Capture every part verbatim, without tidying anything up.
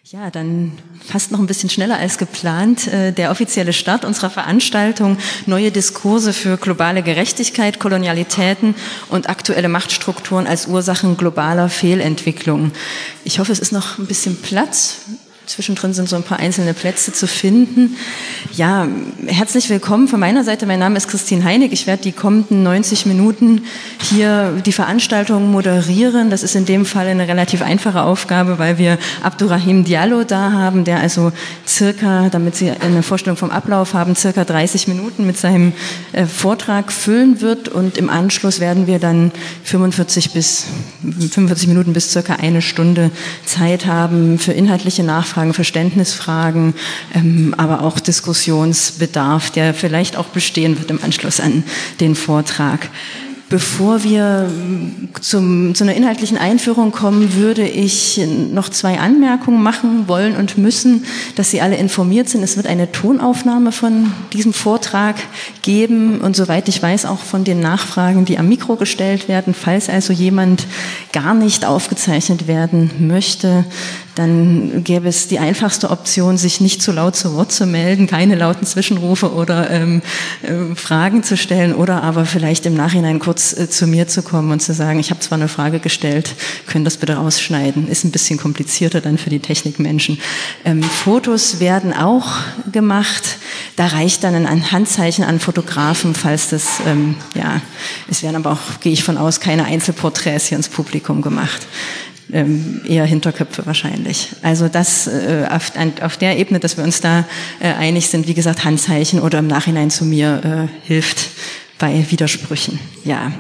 Ja, dann fast noch ein bisschen schneller als geplant. Der offizielle Start unserer Veranstaltung: Neue Diskurse für globale Gerechtigkeit, Kolonialitäten und aktuelle Machtstrukturen als Ursachen globaler Fehlentwicklung. Ich hoffe, es ist noch ein bisschen Platz. Zwischendrin sind so ein paar einzelne Plätze zu finden. Ja, herzlich willkommen von meiner Seite. Mein Name ist Christine Heinig. Ich werde die kommenden neunzig Minuten hier die Veranstaltung moderieren. Das ist in dem Fall eine relativ einfache Aufgabe, weil wir Abdurrahim Diallo da haben, der also circa, damit Sie eine Vorstellung vom Ablauf haben, circa dreißig Minuten mit seinem äh, Vortrag füllen wird. Und im Anschluss werden wir dann fünfundvierzig bis fünfundvierzig Minuten bis circa eine Stunde Zeit haben für inhaltliche Nachfragen, Verständnisfragen, ähm, aber auch Diskussionsbedarf, der vielleicht auch bestehen wird im Anschluss an den Vortrag. Bevor wir zum, zu einer inhaltlichen Einführung kommen, würde ich noch zwei Anmerkungen machen wollen und müssen, dass Sie alle informiert sind. Es wird eine Tonaufnahme von diesem Vortrag geben und soweit ich weiß auch von den Nachfragen, die am Mikro gestellt werden. Falls also jemand gar nicht aufgezeichnet werden möchte, dann gäbe es die einfachste Option, sich nicht zu laut zu Wort zu melden, keine lauten Zwischenrufe oder ähm, äh, Fragen zu stellen oder aber vielleicht im Nachhinein kurz äh, zu mir zu kommen und zu sagen, ich habe zwar eine Frage gestellt, können das bitte rausschneiden. Ist ein bisschen komplizierter dann für die Technikmenschen. Ähm, Fotos werden auch gemacht. Da reicht dann ein Handzeichen an Fotografen, falls das, ähm, ja, es werden aber auch, gehe ich von aus, keine Einzelporträts hier ins Publikum gemacht. Ähm, eher Hinterköpfe wahrscheinlich. Also das äh, auf, auf der Ebene, dass wir uns da äh, einig sind, wie gesagt, Handzeichen oder im Nachhinein zu mir äh, hilft bei Widersprüchen. Ja.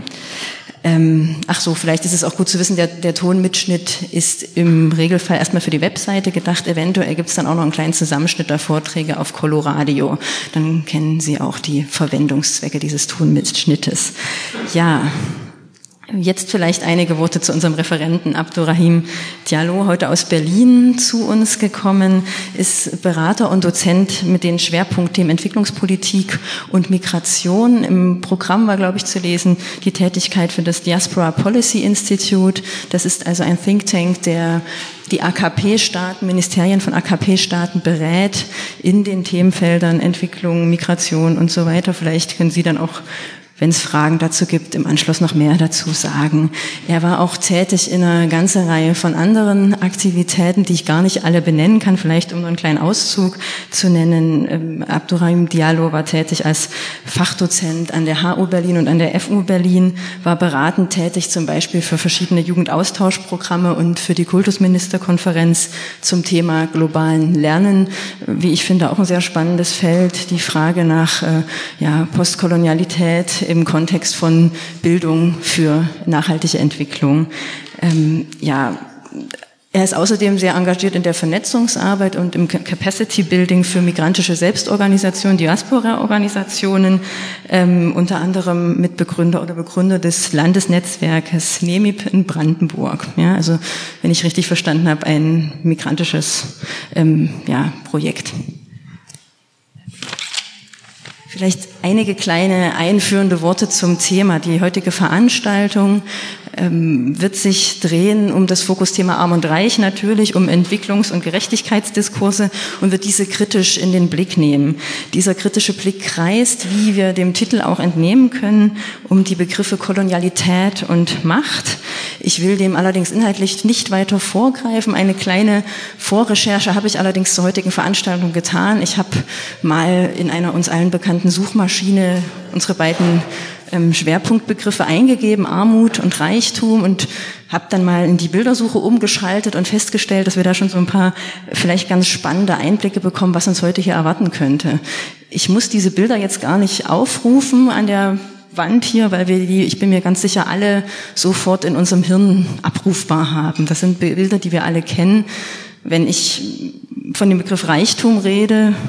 Ähm, ach so, vielleicht ist es auch gut zu wissen, der, der Tonmitschnitt ist im Regelfall erstmal für die Webseite gedacht. Eventuell gibt es dann auch noch einen kleinen Zusammenschnitt der Vorträge auf Coloradio. Dann kennen Sie auch die Verwendungszwecke dieses Tonmitschnittes. Ja. Jetzt vielleicht einige Worte zu unserem Referenten Abdurrahim Diallo, heute aus Berlin zu uns gekommen, ist Berater und Dozent mit den Schwerpunktthemen Entwicklungspolitik und Migration. Im Programm war, glaube ich, zu lesen, die Tätigkeit für das Diaspora Policy Institute. Das ist also ein Think Tank, der die A K P-Staaten, Ministerien von A K P-Staaten berät in den Themenfeldern Entwicklung, Migration und so weiter. Vielleicht können Sie dann auch, wenn es Fragen dazu gibt, im Anschluss noch mehr dazu sagen. Er war auch tätig in einer ganzen Reihe von anderen Aktivitäten, die ich gar nicht alle benennen kann, vielleicht um nur einen kleinen Auszug zu nennen. Ähm, Abdurrahim Diallo war tätig als Fachdozent an der H U Berlin und an der F U Berlin, war beratend tätig zum Beispiel für verschiedene Jugendaustauschprogramme und für die Kultusministerkonferenz zum Thema globalen Lernen. Wie ich finde, auch ein sehr spannendes Feld, die Frage nach äh, ja, Postkolonialität im Kontext von Bildung für nachhaltige Entwicklung. Ähm, ja, er ist außerdem sehr engagiert in der Vernetzungsarbeit und im Capacity Building für migrantische Selbstorganisationen, Diaspora-Organisationen, ähm, unter anderem Mitbegründer oder Begründer des Landesnetzwerkes N E M I P in Brandenburg. Ja, also, wenn ich richtig verstanden habe, ein migrantisches ähm, ja, Projekt. Vielleicht einige kleine einführende Worte zum Thema. Die heutige Veranstaltung ähm, wird sich drehen um das Fokusthema Arm und Reich natürlich, um Entwicklungs- und Gerechtigkeitsdiskurse und wird diese kritisch in den Blick nehmen. Dieser kritische Blick kreist, wie wir dem Titel auch entnehmen können, um die Begriffe Kolonialität und Macht. Ich will dem allerdings inhaltlich nicht weiter vorgreifen. Eine kleine Vorrecherche habe ich allerdings zur heutigen Veranstaltung getan. Ich habe mal in einer uns allen bekannten Suchmaschine unsere beiden ähm, Schwerpunktbegriffe eingegeben, Armut und Reichtum, und habe dann mal in die Bildersuche umgeschaltet und festgestellt, dass wir da schon so ein paar vielleicht ganz spannende Einblicke bekommen, was uns heute hier erwarten könnte. Ich muss diese Bilder jetzt gar nicht aufrufen an der Wand hier, weil wir die, ich bin mir ganz sicher, alle sofort in unserem Hirn abrufbar haben. Das sind Bilder, die wir alle kennen. Wenn ich von dem Begriff Reichtum rede,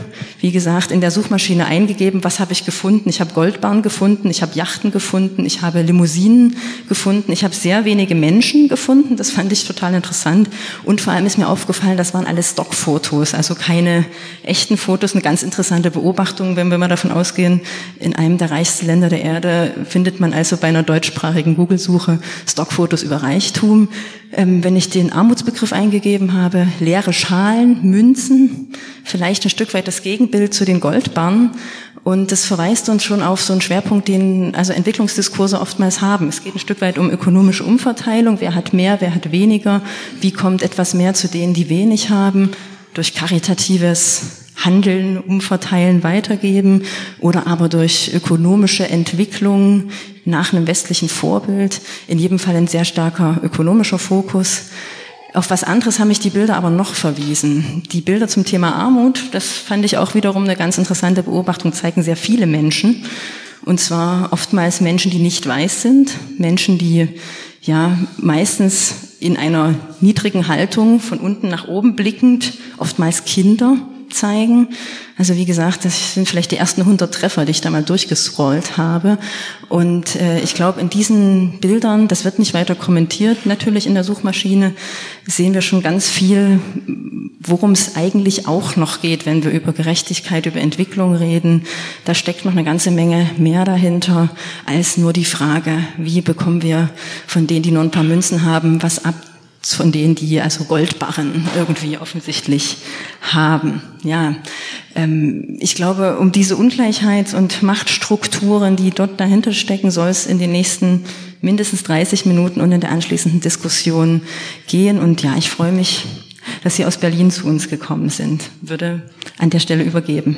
wie gesagt, in der Suchmaschine eingegeben, was habe ich gefunden? Ich habe Goldbarren gefunden, ich habe Yachten gefunden, ich habe Limousinen gefunden, ich habe sehr wenige Menschen gefunden, das fand ich total interessant. Und vor allem ist mir aufgefallen, das waren alles Stockfotos, also keine echten Fotos. Eine ganz interessante Beobachtung, wenn wir mal davon ausgehen, in einem der reichsten Länder der Erde findet man also bei einer deutschsprachigen Google-Suche Stockfotos über Reichtum. Ähm, wenn ich den Armutsbegriff eingegeben habe, leere Schalen, Münzen, vielleicht ein Stück weit das Gegenbild zu den Goldbarren. Und das verweist uns schon auf so einen Schwerpunkt, den also Entwicklungsdiskurse oftmals haben. Es geht ein Stück weit um ökonomische Umverteilung. Wer hat mehr, wer hat weniger? Wie kommt etwas mehr zu denen, die wenig haben? Durch karitatives Handeln, Umverteilen, Weitergeben oder aber durch ökonomische Entwicklung nach einem westlichen Vorbild. In jedem Fall ein sehr starker ökonomischer Fokus. Auf was anderes haben mich die Bilder aber noch verwiesen. Die Bilder zum Thema Armut, das fand ich auch wiederum eine ganz interessante Beobachtung, zeigen sehr viele Menschen. Und zwar oftmals Menschen, die nicht weiß sind, Menschen, die ja meistens in einer niedrigen Haltung von unten nach oben blickend, oftmals Kinder zeigen. Also wie gesagt, das sind vielleicht die ersten hundert Treffer, die ich da mal durchgescrollt habe. Und äh, ich glaube, in diesen Bildern, das wird nicht weiter kommentiert, natürlich in der Suchmaschine, sehen wir schon ganz viel, worum es eigentlich auch noch geht, wenn wir über Gerechtigkeit, über Entwicklung reden. Da steckt noch eine ganze Menge mehr dahinter, als nur die Frage, wie bekommen wir von denen, die nur ein paar Münzen haben, was ab, von denen, die also Goldbarren irgendwie offensichtlich haben. Ja, ähm, ich glaube, um diese Ungleichheit und Machtstrukturen, die dort dahinter stecken, soll es in den nächsten mindestens dreißig Minuten und in der anschließenden Diskussion gehen. Und ja, ich freue mich, dass Sie aus Berlin zu uns gekommen sind. Würde an der Stelle übergeben.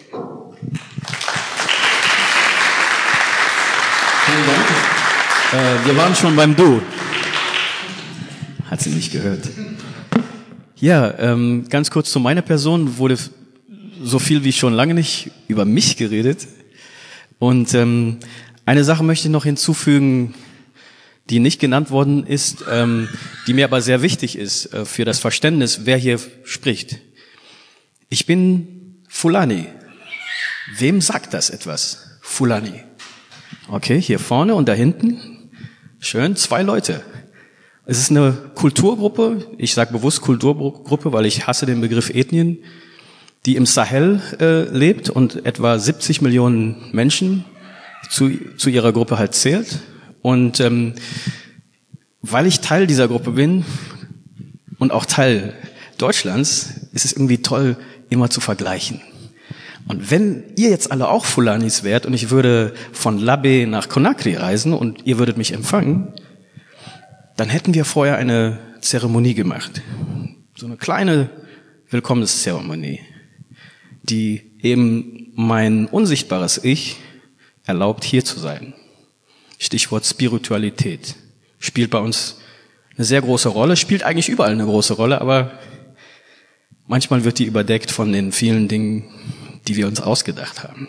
Vielen Dank. Äh, wir waren schon beim Du. Hat sie nicht gehört. Ja, ähm, ganz kurz zu meiner Person. Wurde so viel wie schon lange nicht über mich geredet. Und ähm, eine Sache möchte ich noch hinzufügen, die nicht genannt worden ist, ähm, die mir aber sehr wichtig ist äh, für das Verständnis, wer hier spricht. Ich bin Fulani. Wem sagt das etwas? Fulani. Okay, hier vorne und da hinten. Schön, zwei Leute. Es ist eine Kulturgruppe, ich sage bewusst Kulturgruppe, weil ich hasse den Begriff Ethnien, die im Sahel äh, lebt und etwa siebzig Millionen Menschen zu, zu ihrer Gruppe halt zählt. Und ähm, weil ich Teil dieser Gruppe bin und auch Teil Deutschlands, ist es irgendwie toll, immer zu vergleichen. Und wenn ihr jetzt alle auch Fulanis wärt und ich würde von Labé nach Conakry reisen und ihr würdet mich empfangen, dann hätten wir vorher eine Zeremonie gemacht. So eine kleine Willkommenszeremonie, die eben mein unsichtbares Ich erlaubt, hier zu sein. Stichwort Spiritualität. Spielt bei uns eine sehr große Rolle, spielt eigentlich überall eine große Rolle, aber manchmal wird die überdeckt von den vielen Dingen, die wir uns ausgedacht haben.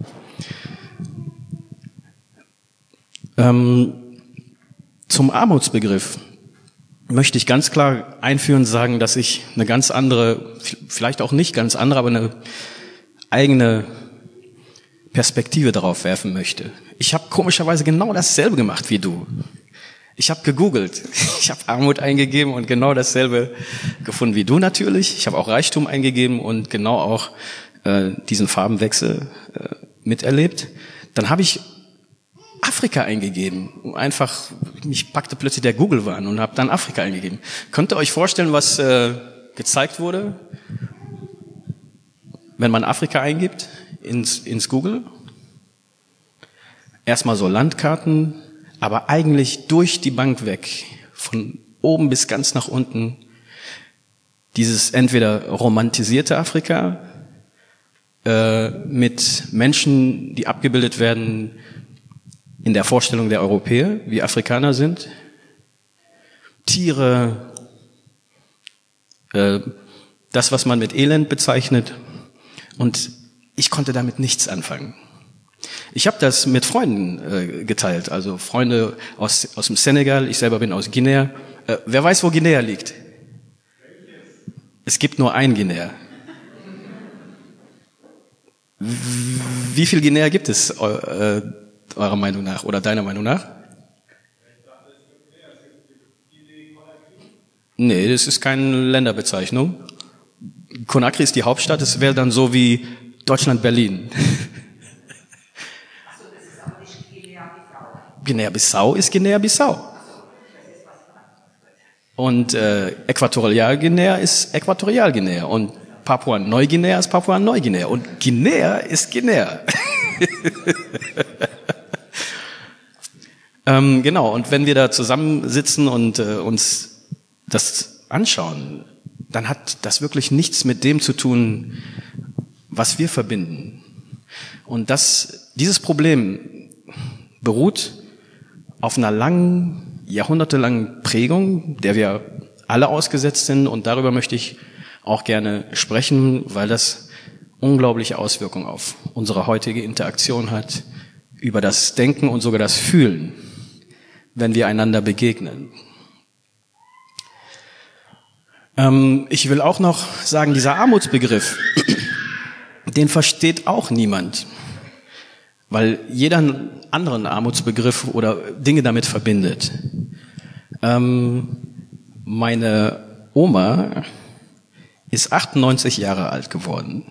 Ähm, Zum Armutsbegriff möchte ich ganz klar einführend sagen, dass ich eine ganz andere, vielleicht auch nicht ganz andere, aber eine eigene Perspektive darauf werfen möchte. Ich habe komischerweise genau dasselbe gemacht wie du. Ich habe gegoogelt, ich habe Armut eingegeben und genau dasselbe gefunden wie du natürlich. Ich habe auch Reichtum eingegeben und genau auch äh, diesen Farbenwechsel äh, miterlebt. Dann habe ich Afrika eingegeben. Einfach, mich packte plötzlich der Google-Wahn und habe dann Afrika eingegeben. Könnt ihr euch vorstellen, was äh, gezeigt wurde, wenn man Afrika eingibt ins, ins Google? Erstmal so Landkarten, aber eigentlich durch die Bank weg, von oben bis ganz nach unten, dieses entweder romantisierte Afrika äh, mit Menschen, die abgebildet werden in der Vorstellung der Europäer, wie Afrikaner sind, Tiere, äh, das, was man mit Elend bezeichnet, und ich konnte damit nichts anfangen. Ich habe das mit Freunden äh, geteilt, also Freunde aus, aus dem Senegal, ich selber bin aus Guinea. Äh, wer weiß, wo Guinea liegt? Es gibt nur ein Guinea. Wie viel Guinea gibt es äh, eurer Meinung nach oder deiner Meinung nach? Nee, das ist keine Länderbezeichnung. Conakry ist die Hauptstadt, es wäre dann so wie Deutschland-Berlin. Achso, das ist aber nicht Guinea-Bissau. Guinea-Bissau ist Guinea-Bissau. Und äh, Äquatorialguinea ist Äquatorialguinea. Und Papua-Neuguinea ist Papua-Neuguinea. Und Guinea ist Guinea. ähm, genau, und wenn wir da zusammensitzen und äh, uns das anschauen, dann hat das wirklich nichts mit dem zu tun, was wir verbinden. Und das, dieses Problem beruht auf einer langen, jahrhundertelangen Prägung, der wir alle ausgesetzt sind. Und darüber möchte ich auch gerne sprechen, weil das unglaubliche Auswirkungen auf unsere heutige Interaktion hat, über das Denken und sogar das Fühlen, wenn wir einander begegnen. Ähm, ich will auch noch sagen, dieser Armutsbegriff, den versteht auch niemand, weil jeder einen anderen Armutsbegriff oder Dinge damit verbindet. Ähm, meine Oma ist achtundneunzig Jahre alt geworden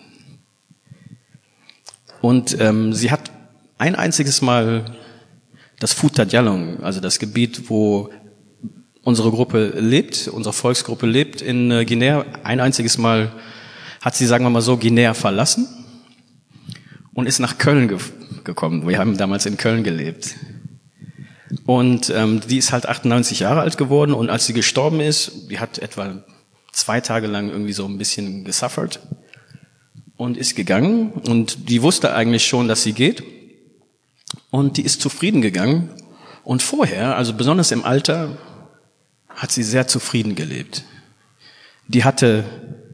und ähm, sie hat ein einziges Mal das Fouta Djallon, also das Gebiet, wo unsere Gruppe lebt, unsere Volksgruppe lebt in äh, Guinea, ein einziges Mal hat sie, sagen wir mal so, Guinea verlassen und ist nach Köln ge- gekommen. Wir haben damals in Köln gelebt. Und ähm, die ist halt achtundneunzig Jahre alt geworden und als sie gestorben ist, die hat etwa zwei Tage lang irgendwie so ein bisschen gesuffert und ist gegangen und die wusste eigentlich schon, dass sie geht und die ist zufrieden gegangen und vorher, also besonders im Alter, hat sie sehr zufrieden gelebt. Die hatte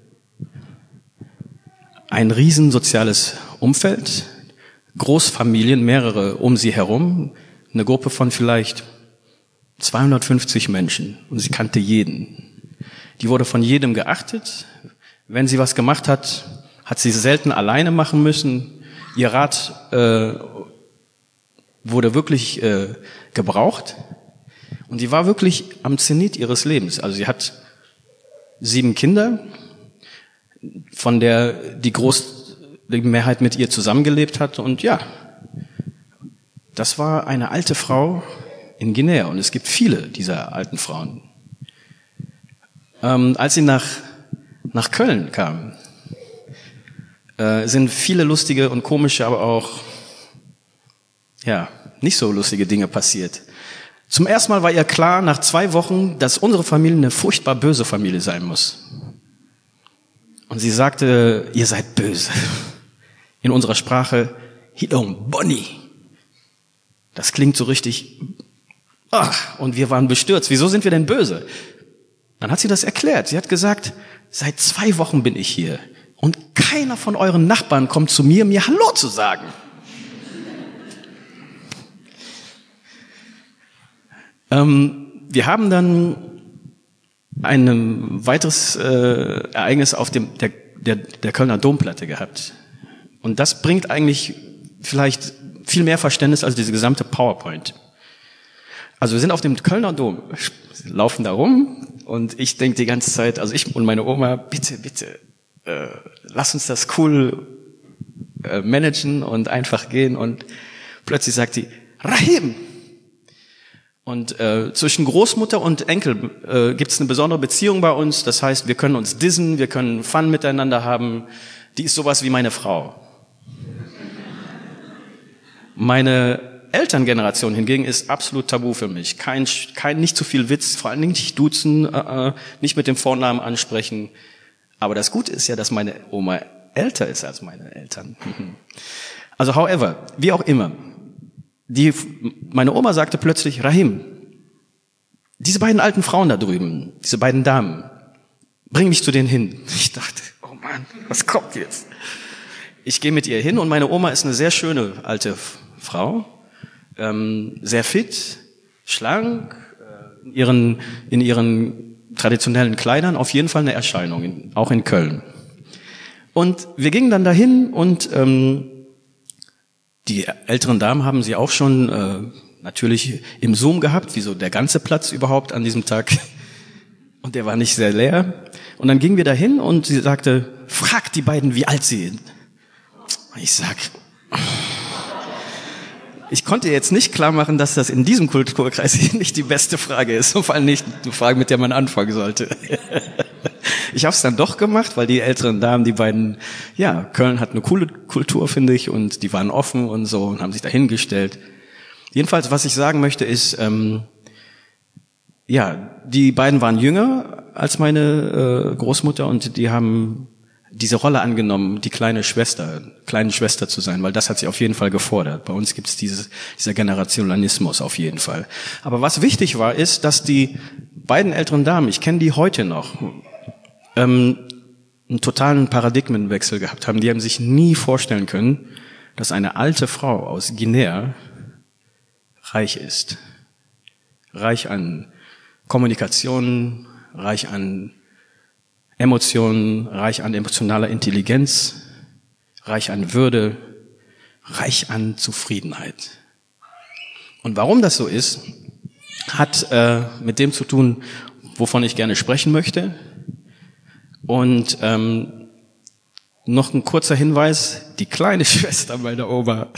ein riesen soziales Umfeld, Großfamilien, mehrere um sie herum, eine Gruppe von vielleicht zweihundertfünfzig Menschen und sie kannte jeden. Die wurde von jedem geachtet. Wenn sie was gemacht hat, hat sie selten alleine machen müssen. Ihr Rat äh, wurde wirklich äh, gebraucht. Und sie war wirklich am Zenit ihres Lebens. Also sie hat sieben Kinder, von der die groß, die Mehrheit mit ihr zusammengelebt hat. Und ja, das war eine alte Frau in Guinea. Und es gibt viele dieser alten Frauen. Ähm, als sie nach, nach Köln kam, äh, sind viele lustige und komische, aber auch, ja, nicht so lustige Dinge passiert. Zum ersten Mal war ihr klar, nach zwei Wochen, dass unsere Familie eine furchtbar böse Familie sein muss. Und sie sagte, ihr seid böse. In unserer Sprache, Hidong Boni. Das klingt so richtig, ach, und wir waren bestürzt. Wieso sind wir denn böse? Dann hat sie das erklärt. Sie hat gesagt, seit zwei Wochen bin ich hier und keiner von euren Nachbarn kommt zu mir, mir Hallo zu sagen. Ähm, wir haben dann ein weiteres äh, Ereignis auf dem der, der, der Kölner Domplatte gehabt. Und das bringt eigentlich vielleicht viel mehr Verständnis als diese gesamte PowerPoint. Also wir sind auf dem Kölner Dom, laufen da rum und ich denke die ganze Zeit, also ich und meine Oma, bitte, bitte, äh, lass uns das cool äh, managen und einfach gehen. Und plötzlich sagt sie, Rahim! Und äh, zwischen Großmutter und Enkel äh, gibt es eine besondere Beziehung bei uns. Das heißt, wir können uns dissen, wir können Fun miteinander haben. Die ist sowas wie meine Frau. Meine Elterngeneration hingegen ist absolut tabu für mich. Kein, kein nicht zu viel Witz, vor allen Dingen nicht duzen, äh, nicht mit dem Vornamen ansprechen. Aber das Gute ist ja, dass meine Oma älter ist als meine Eltern. Also however, wie auch immer. Die, meine Oma sagte plötzlich, Rahim, diese beiden alten Frauen da drüben, diese beiden Damen, bring mich zu denen hin. Ich dachte, oh Mann, was kommt jetzt? Ich gehe mit ihr hin und meine Oma ist eine sehr schöne alte Frau, ähm, sehr fit, schlank, äh, in ihren, in ihren traditionellen Kleidern, auf jeden Fall eine Erscheinung, in, auch in Köln. Und wir gingen dann dahin und ähm, die älteren Damen haben sie auch schon äh, natürlich im Zoom gehabt, wie so der ganze Platz überhaupt an diesem Tag. Und der war nicht sehr leer. Und dann gingen wir dahin und sie sagte, frag die beiden, wie alt sie sind. Ich sag, ich konnte jetzt nicht klar machen, dass das in diesem Kulturkreis hier nicht die beste Frage ist. Und vor allem nicht eine Frage, mit der man anfangen sollte. Ich habe es dann doch gemacht, weil die älteren Damen, die beiden, ja, Köln hat eine coole Kultur, finde ich, und die waren offen und so und haben sich dahingestellt. Jedenfalls, was ich sagen möchte, ist, ähm, ja, die beiden waren jünger als meine äh, Großmutter und die haben diese Rolle angenommen, die kleine Schwester, kleine Schwester zu sein, weil das hat sie auf jeden Fall gefordert. Bei uns gibt es dieses, dieser Generationalismus auf jeden Fall. Aber was wichtig war, ist, dass die beiden älteren Damen, ich kenne die heute noch, ähm, einen totalen Paradigmenwechsel gehabt haben. Die haben sich nie vorstellen können, dass eine alte Frau aus Guinea reich ist. Reich an Kommunikation, reich an Emotionen, reich an emotionaler Intelligenz, reich an Würde, reich an Zufriedenheit. Und warum das so ist, hat äh, mit dem zu tun, wovon ich gerne sprechen möchte. Und ähm, noch ein kurzer Hinweis, die kleine Schwester meiner Oma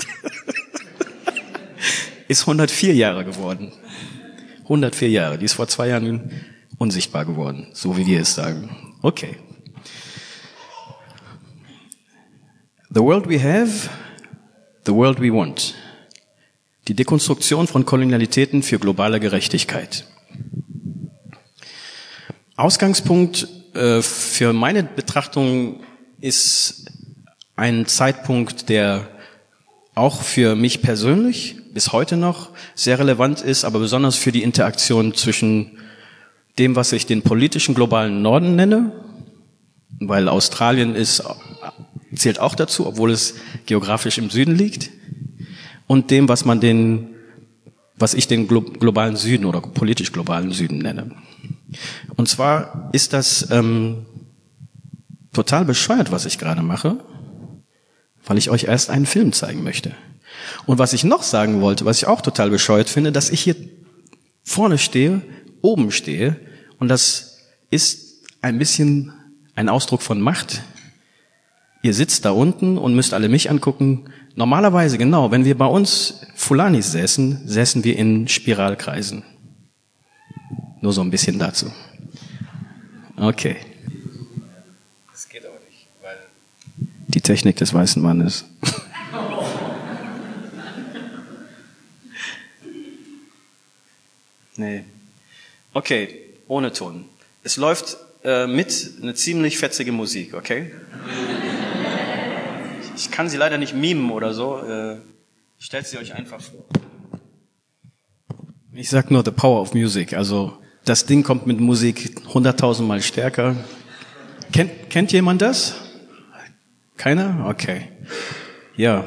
ist hundertvier Jahre geworden. hundertvier Jahre, die ist vor zwei Jahren unsichtbar geworden, so wie wir es sagen. Okay. The world we have, the world we want. Die Dekonstruktion von Kolonialitäten für globale Gerechtigkeit. Ausgangspunkt äh, für meine Betrachtung ist ein Zeitpunkt, der auch für mich persönlich bis heute noch sehr relevant ist, aber besonders für die Interaktion zwischen dem, was ich den politischen globalen Norden nenne, weil Australien ist, zählt auch dazu, obwohl es geografisch im Süden liegt, und dem, was man den, was ich den globalen Süden oder politisch globalen Süden nenne. Und zwar ist das ähm, total bescheuert, was ich gerade mache, weil ich euch erst einen Film zeigen möchte. Und was ich noch sagen wollte, was ich auch total bescheuert finde, dass ich hier vorne stehe, oben stehe, und das ist ein bisschen ein Ausdruck von Macht. Ihr sitzt da unten und müsst alle mich angucken. Normalerweise, genau, wenn wir bei uns Fulanis säßen, säßen wir in Spiralkreisen. Nur so ein bisschen dazu. Okay. Das geht aber nicht, weil die Technik des weißen Mannes. Nee. Okay, ohne Ton. Es läuft äh, mit eine ziemlich fetzige Musik, okay? Ich kann sie leider nicht mimen oder so. Äh, stellt sie euch einfach vor. Ich sag nur the power of music. Also das Ding kommt mit Musik hunderttausendmal stärker. Kennt, kennt jemand das? Keiner? Okay. Ja.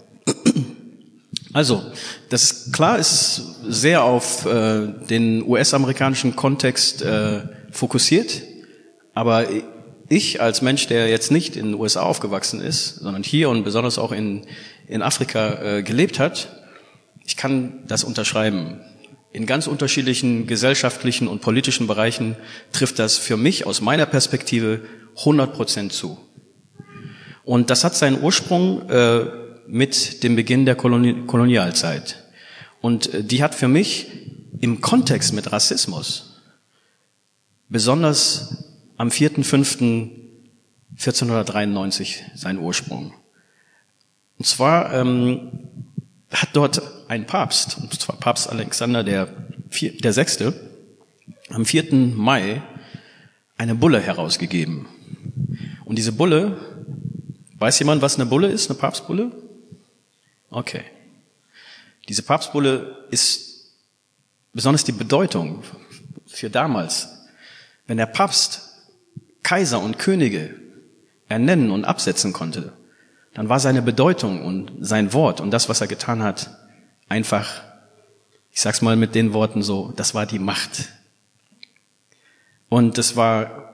Also, das ist klar, ist sehr auf äh, den U S-amerikanischen Kontext äh, fokussiert, aber ich als Mensch, der jetzt nicht in den U S A aufgewachsen ist, sondern hier und besonders auch in, in Afrika äh, gelebt hat, ich kann das unterschreiben. In ganz unterschiedlichen gesellschaftlichen und politischen Bereichen trifft das für mich aus meiner Perspektive hundert Prozent zu. Und das hat seinen Ursprung äh, mit dem Beginn der Koloni- Kolonialzeit. Und äh, die hat für mich im Kontext mit Rassismus besonders am vierten fünften vierzehnhundertdreiundneunzig seinen Ursprung. Und zwar ähm, hat dort ein Papst, und zwar Papst Alexander der, Vier, der Sechste, am vierten Mai eine Bulle herausgegeben. Und diese Bulle, weiß jemand, was eine Bulle ist, eine Papstbulle? Okay. Diese Papstbulle ist besonders die Bedeutung für damals. Wenn der Papst Kaiser und Könige ernennen und absetzen konnte, dann war seine Bedeutung und sein Wort und das, was er getan hat, einfach, ich sag's mal mit den Worten so, das war die Macht. Und das war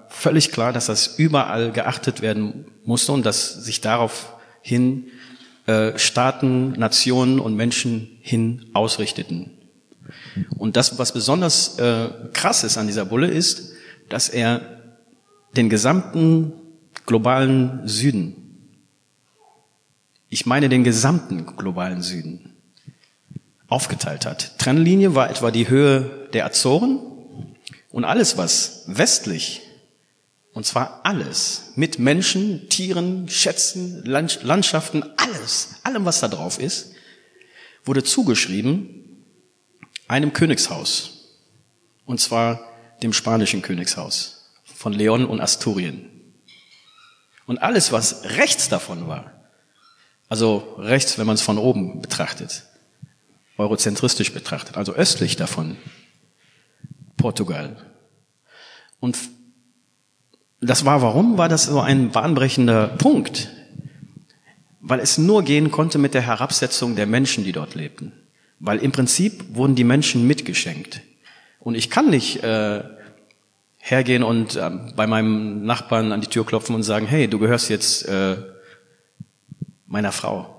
völlig klar, dass das überall geachtet werden musste und dass sich daraufhin äh, Staaten, Nationen und Menschen hin ausrichteten. Und das, was besonders äh, krass ist an dieser Bulle, ist, dass er den gesamten globalen Süden, ich meine den gesamten globalen Süden, aufgeteilt hat. Trennlinie war etwa die Höhe der Azoren und alles, was westlich, und zwar alles, mit Menschen, Tieren, Schätzen, Landschaften, alles, allem, was da drauf ist, wurde zugeschrieben einem Königshaus, und zwar dem spanischen Königshaus von Leon und Asturien. Und alles, was rechts davon war, also rechts, wenn man es von oben betrachtet, eurozentristisch betrachtet, also östlich davon, Portugal. Und das war, warum war das so ein bahnbrechender Punkt? Weil es nur gehen konnte mit der Herabsetzung der Menschen, die dort lebten. Weil im Prinzip wurden die Menschen mitgeschenkt. Und ich kann nicht äh, hergehen und äh, bei meinem Nachbarn an die Tür klopfen und sagen, hey, du gehörst jetzt äh, meiner Frau.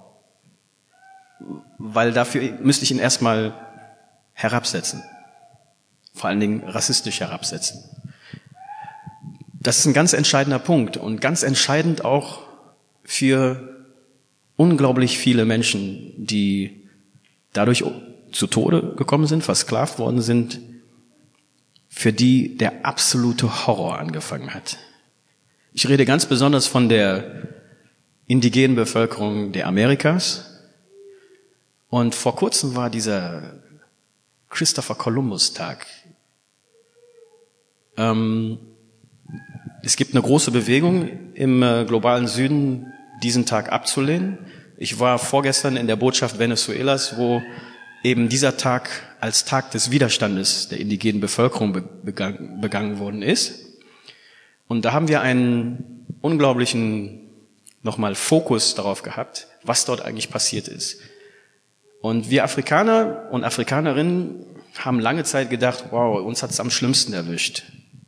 Weil dafür müsste ich ihn erstmal herabsetzen. Vor allen Dingen rassistisch herabsetzen. Das ist ein ganz entscheidender Punkt und ganz entscheidend auch für unglaublich viele Menschen, die dadurch zu Tode gekommen sind, versklavt worden sind, für die der absolute Horror angefangen hat. Ich rede ganz besonders von der indigenen Bevölkerung der Amerikas. Und vor kurzem war dieser Christopher Columbus Tag. Ähm, es gibt eine große Bewegung im äh, globalen Süden, diesen Tag abzulehnen. Ich war vorgestern in der Botschaft Venezuelas, wo eben dieser Tag als Tag des Widerstandes der indigenen Bevölkerung be- begangen, begangen worden ist. Und da haben wir einen unglaublichen nochmal Fokus darauf gehabt, was dort eigentlich passiert ist. Und wir Afrikaner und Afrikanerinnen haben lange Zeit gedacht, wow, uns hat's am schlimmsten erwischt.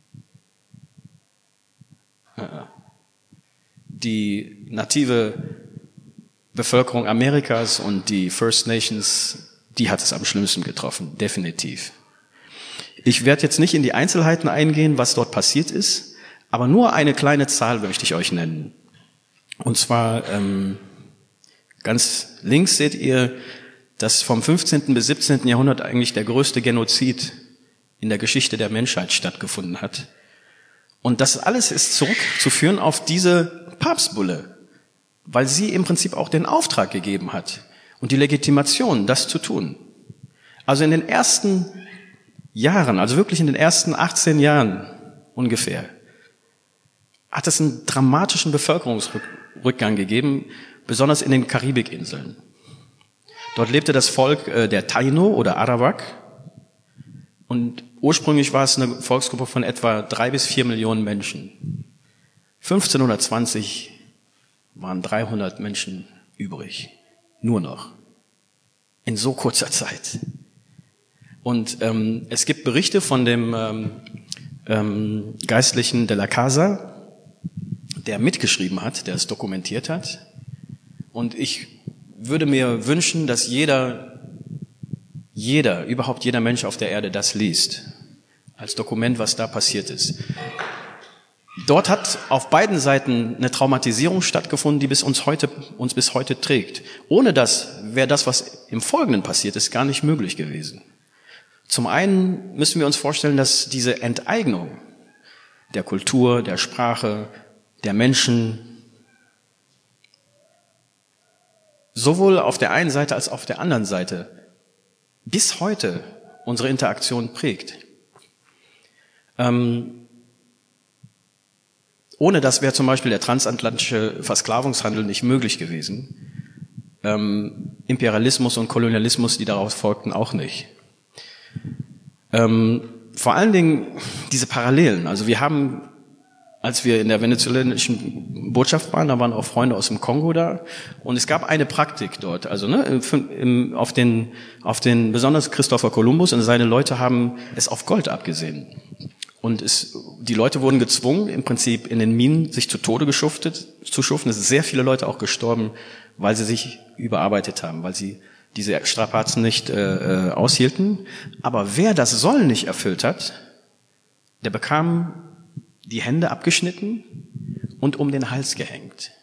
Die native Bevölkerung Amerikas und die First Nations, die hat es am schlimmsten getroffen, definitiv. Ich werde jetzt nicht in die Einzelheiten eingehen, was dort passiert ist, aber nur eine kleine Zahl möchte ich euch nennen. Und zwar ähm, ganz links seht ihr, dass vom fünfzehnten bis siebzehnten Jahrhundert eigentlich der größte Genozid in der Geschichte der Menschheit stattgefunden hat. Und das alles ist zurückzuführen auf diese Papstbulle, weil sie im Prinzip auch den Auftrag gegeben hat und die Legitimation, das zu tun. Also in den ersten Jahren, also wirklich in den ersten achtzehn Jahren ungefähr, hat es einen dramatischen Bevölkerungsrückgang gegeben, besonders in den Karibikinseln. Dort lebte das Volk äh, der Taino oder Arawak und ursprünglich war es eine Volksgruppe von etwa drei bis vier Millionen Menschen. fünfzehnhundertzwanzig waren dreihundert Menschen übrig, nur noch, in so kurzer Zeit. Und ähm, es gibt Berichte von dem ähm, ähm, Geistlichen de la Casa, der mitgeschrieben hat, der es dokumentiert hat. Und ich würde mir wünschen, dass jeder, jeder, überhaupt jeder Mensch auf der Erde das liest, als Dokument, was da passiert ist. Dort hat auf beiden Seiten eine Traumatisierung stattgefunden, die bis uns heute, uns bis heute trägt. Ohne das wäre das, was im Folgenden passiert ist, gar nicht möglich gewesen. Zum einen müssen wir uns vorstellen, dass diese Enteignung der Kultur, der Sprache, der Menschen sowohl auf der einen Seite als auch auf der anderen Seite bis heute unsere Interaktion prägt. Ähm, ohne das wäre zum Beispiel der transatlantische Versklavungshandel nicht möglich gewesen. Ähm, Imperialismus und Kolonialismus, die daraus folgten, auch nicht. Ähm, vor allen Dingen diese Parallelen. Also wir haben, als wir in der venezolanischen Botschaft waren, da waren auch Freunde aus dem Kongo da, und es gab eine Praktik dort. Also ne, im, im, auf den, auf den besonders Christopher Columbus und seine Leute haben es auf Gold abgesehen. Und es, die Leute wurden gezwungen, im Prinzip in den Minen sich zu Tode geschuftet, zu schuften. Es sind sehr viele Leute auch gestorben, weil sie sich überarbeitet haben, weil sie diese Strapazen nicht äh, aushielten. Aber wer das Soll nicht erfüllt hat, der bekam die Hände abgeschnitten und um den Hals gehängt.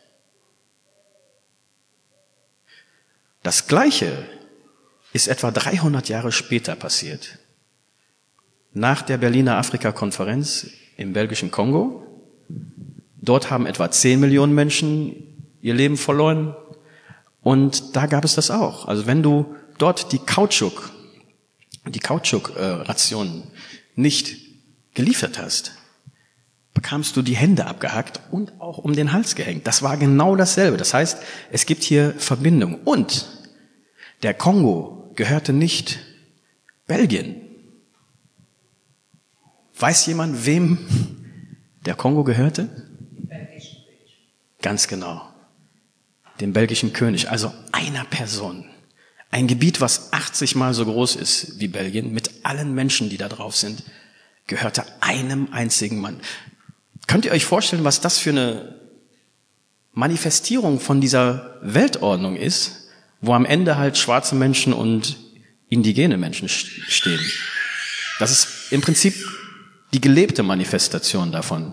Das Gleiche ist etwa dreihundert Jahre später passiert. Nach der Berliner Afrika-Konferenz im belgischen Kongo. Dort haben etwa zehn Millionen Menschen ihr Leben verloren. Und da gab es das auch. Also wenn du dort die Kautschuk, die Kautschuk-Rationen nicht geliefert hast, bekamst du die Hände abgehackt und auch um den Hals gehängt. Das war genau dasselbe. Das heißt, es gibt hier Verbindung. Und der Kongo gehörte nicht Belgien. Weiß jemand, wem der Kongo gehörte? Ganz genau. Dem belgischen König. Also einer Person. Ein Gebiet, was achtzig Mal so groß ist wie Belgien, mit allen Menschen, die da drauf sind, gehörte einem einzigen Mann. Könnt ihr euch vorstellen, was das für eine Manifestierung von dieser Weltordnung ist, wo am Ende halt schwarze Menschen und indigene Menschen stehen? Das ist im Prinzip die gelebte Manifestation davon.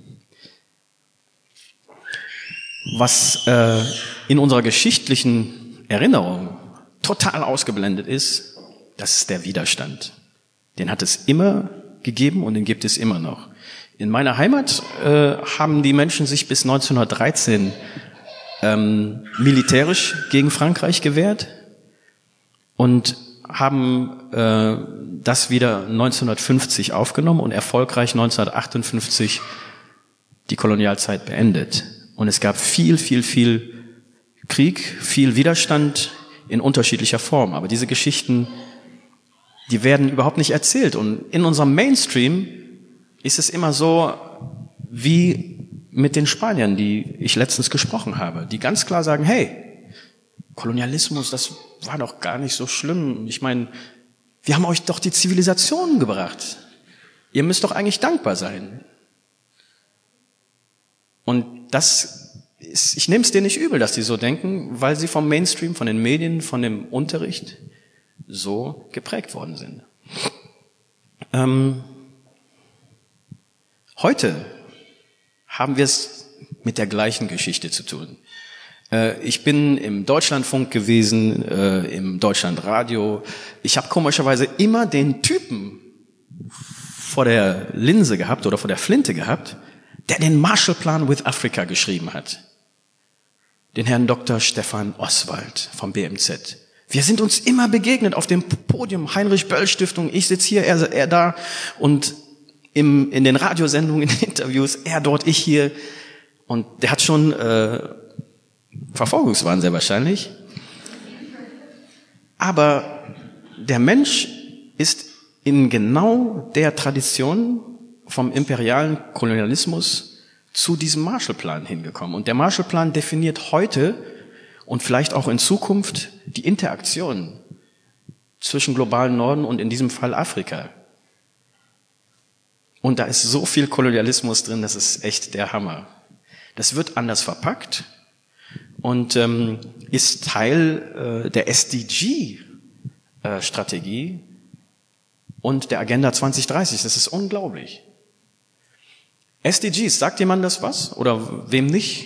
Was äh, in unserer geschichtlichen Erinnerung total ausgeblendet ist, das ist der Widerstand. Den hat es immer gegeben und den gibt es immer noch. In meiner Heimat äh, haben die Menschen sich bis neunzehnhundertdreizehn ähm, militärisch gegen Frankreich gewehrt und haben äh, das wieder neunzehnhundertfünfzig aufgenommen und erfolgreich neunzehnhundertachtundfünfzig die Kolonialzeit beendet. Und es gab viel, viel, viel Krieg, viel Widerstand in unterschiedlicher Form. Aber diese Geschichten, die werden überhaupt nicht erzählt. Und in unserem Mainstream ist es immer so wie mit den Spaniern, die ich letztens gesprochen habe, die ganz klar sagen, hey, Kolonialismus, das war doch gar nicht so schlimm. Ich meine, wir haben euch doch die Zivilisation gebracht. Ihr müsst doch eigentlich dankbar sein. Und das ist, ich nehme es denen nicht übel, dass die so denken, weil sie vom Mainstream, von den Medien, von dem Unterricht so geprägt worden sind. Ähm, heute haben wir es mit der gleichen Geschichte zu tun. Äh, ich bin im Deutschlandfunk gewesen, äh, im Deutschlandradio. Ich habe komischerweise immer den Typen vor der Linse gehabt oder vor der Flinte gehabt, der den Marshallplan with Africa geschrieben hat. Den Herrn Doktor Stefan Oswald vom B M Z. Wir sind uns immer begegnet auf dem Podium, Heinrich-Böll-Stiftung, ich sitze hier, er, er da und im, in den Radiosendungen, in den Interviews, er dort, ich hier. Und der hat schon äh, Verfolgungswahn sehr wahrscheinlich. Aber der Mensch ist in genau der Tradition vom imperialen Kolonialismus zu diesem Marshallplan hingekommen. Und der Marshallplan definiert heute und vielleicht auch in Zukunft die Interaktion zwischen globalen Norden und in diesem Fall Afrika. Und da ist so viel Kolonialismus drin, das ist echt der Hammer. Das wird anders verpackt und ähm, ist Teil äh, der S D G-Strategie äh, und der Agenda zwanzig dreißig. Das ist unglaublich. S D Gs, sagt jemand das was? Oder wem nicht?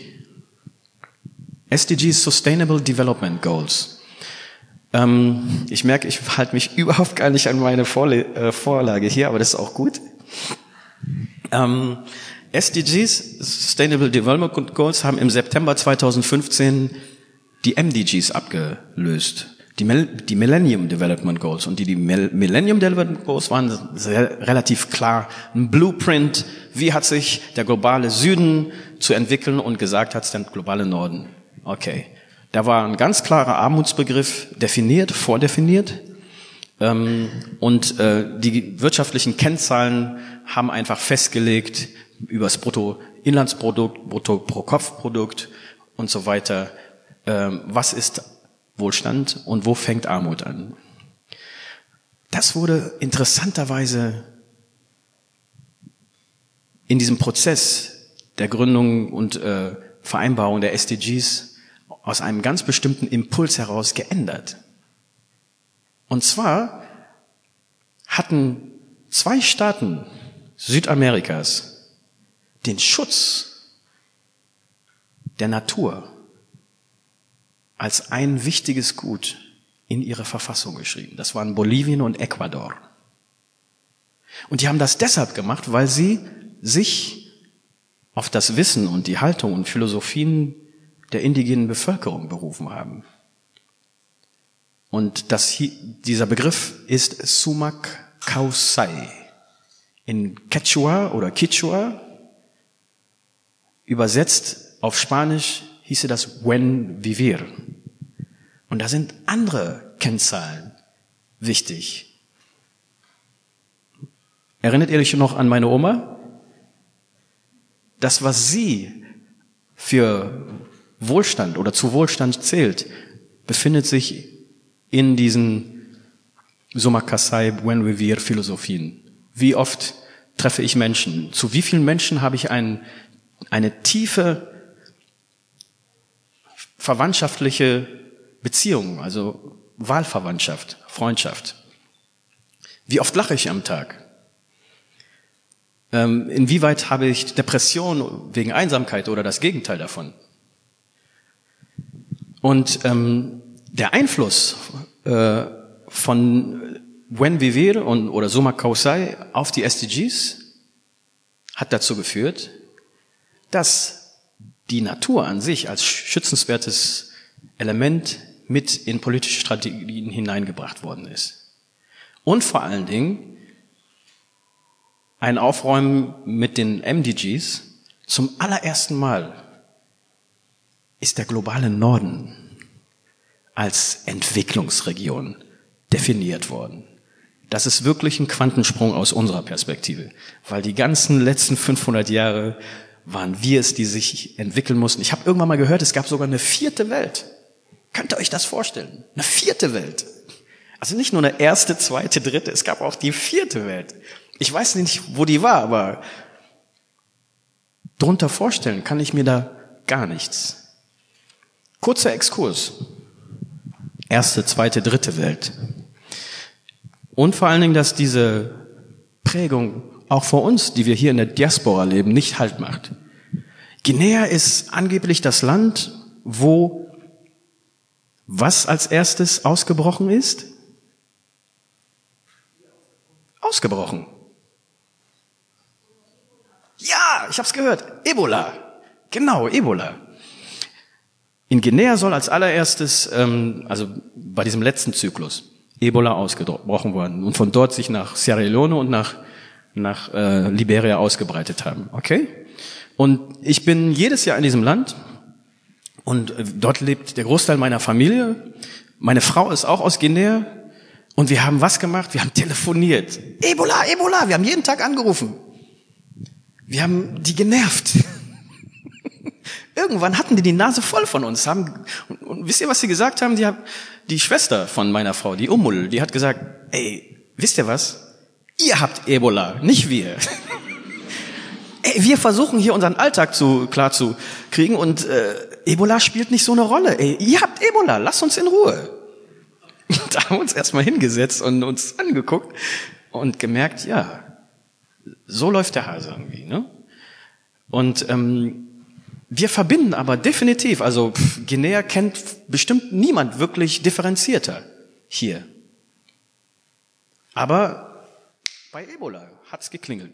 S D Gs, Sustainable Development Goals. Ähm, ich merke, ich halte mich überhaupt gar nicht an meine Vorle- äh, Vorlage hier, aber das ist auch gut. Ähm, S D Gs, Sustainable Development Goals, haben im September zweitausendfünfzehn die M D Gs abgelöst. Die, Mil- die Millennium Development Goals. Und die, die Mil- Millennium Development Goals waren sehr, relativ klar ein Blueprint. Wie hat sich der globale Süden zu entwickeln und gesagt hat es der globale Norden. Okay. Da war ein ganz klarer Armutsbegriff definiert, vordefiniert. Ähm, und äh, die wirtschaftlichen Kennzahlen haben einfach festgelegt über das Bruttoinlandsprodukt, Brutto-Pro-Kopf-Produkt und so weiter. Ähm, was ist Wohlstand und wo fängt Armut an? Das wurde interessanterweise in diesem Prozess der Gründung und äh, Vereinbarung der S D Gs aus einem ganz bestimmten Impuls heraus geändert. Und zwar hatten zwei Staaten Südamerikas den Schutz der Natur als ein wichtiges Gut in ihre Verfassung geschrieben. Das waren Bolivien und Ecuador. Und die haben das deshalb gemacht, weil sie sich auf das Wissen und die Haltung und Philosophien der indigenen Bevölkerung berufen haben. Und das hier, dieser Begriff ist Sumac Causay. In Quechua oder Quichua, übersetzt auf Spanisch, hieße das Buen Vivir. Und da sind andere Kennzahlen wichtig. Erinnert ihr euch noch an meine Oma? Das, was sie für Wohlstand oder zu Wohlstand zählt, befindet sich in diesen Sumac Causay Buen Vivir Philosophien. Wie oft treffe ich Menschen? Zu wie vielen Menschen habe ich ein, eine tiefe verwandtschaftliche Beziehung, also Wahlverwandtschaft, Freundschaft? Wie oft lache ich am Tag? Ähm, inwieweit habe ich Depression wegen Einsamkeit oder das Gegenteil davon? Und ähm, der Einfluss äh, von Buen Vivir und, oder Sumac Causay auf die S D Gs hat dazu geführt, dass die Natur an sich als schützenswertes Element mit in politische Strategien hineingebracht worden ist. Und vor allen Dingen ein Aufräumen mit den M D Gs. Zum allerersten Mal ist der globale Norden als Entwicklungsregion definiert worden. Das ist wirklich ein Quantensprung aus unserer Perspektive, weil die ganzen letzten fünfhundert Jahre waren wir es, die sich entwickeln mussten. Ich habe irgendwann mal gehört, es gab sogar eine vierte Welt. Könnt ihr euch das vorstellen? Eine vierte Welt. Also nicht nur eine erste, zweite, dritte, es gab auch die vierte Welt. Ich weiß nicht, wo die war, aber drunter vorstellen kann ich mir da gar nichts. Kurzer Exkurs. Erste, zweite, dritte Welt. Und vor allen Dingen, dass diese Prägung auch vor uns, die wir hier in der Diaspora leben, nicht Halt macht. Guinea ist angeblich das Land, wo was als erstes ausgebrochen ist? Ausgebrochen. Ja, ich hab's gehört. Ebola. Genau, Ebola. In Guinea soll als allererstes, ähm, also bei diesem letzten Zyklus, Ebola ausgebrochen worden und von dort sich nach Sierra Leone und nach nach äh, Liberia ausgebreitet haben. Okay? Und ich bin jedes Jahr in diesem Land und äh, dort lebt der Großteil meiner Familie. Meine Frau ist auch aus Guinea und wir haben was gemacht? Wir haben telefoniert. Ebola, Ebola, wir haben jeden Tag angerufen. Wir haben die genervt. Irgendwann hatten die die Nase voll von uns. Haben, und, und wisst ihr, was sie gesagt haben? Die, haben? die Schwester von meiner Frau, die Umul, die hat gesagt, ey, wisst ihr was? Ihr habt Ebola, nicht wir. Ey, wir versuchen hier unseren Alltag zu klar zu kriegen und äh, Ebola spielt nicht so eine Rolle. Ey, ihr habt Ebola, lasst uns in Ruhe. Da haben wir uns erstmal hingesetzt und uns angeguckt und gemerkt, ja, so läuft der Hase irgendwie, ne? Und ähm, wir verbinden aber definitiv, also pff, Guinea kennt bestimmt niemand wirklich differenzierter hier. Aber bei Ebola hat's geklingelt.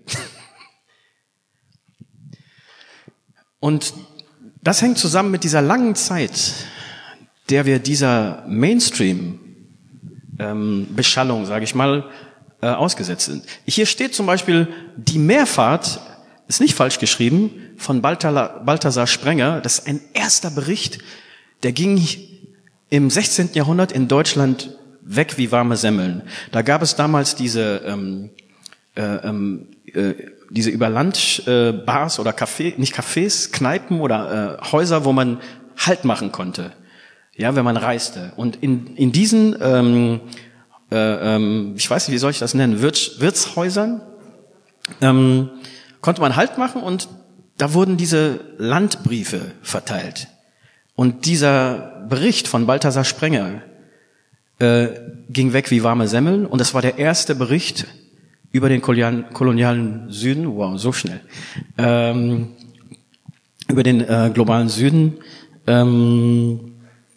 Und das hängt zusammen mit dieser langen Zeit, der wir dieser Mainstream-Beschallung, ähm, sage ich mal, äh, ausgesetzt sind. Hier steht zum Beispiel, die Meerfahrt, ist nicht falsch geschrieben, von Balthasar, Balthasar Sprenger. Das ist ein erster Bericht, der ging im sechzehnten Jahrhundert in Deutschland weg wie warme Semmeln. Da gab es damals diese ähm, äh, äh, diese Überland-Bars äh, oder Café, nicht Cafés, Kneipen oder äh, Häuser, wo man Halt machen konnte, ja, wenn man reiste. Und in in diesen, ähm, äh, ähm, ich weiß nicht, wie soll ich das nennen, Wirts, Wirtshäusern, ähm, konnte man Halt machen und da wurden diese Landbriefe verteilt. Und dieser Bericht von Balthasar Sprenger äh, ging weg wie warme Semmeln und das war der erste Bericht über den kolonialen, kolonialen Süden, wow, so schnell, ähm, über den äh, globalen Süden, ähm,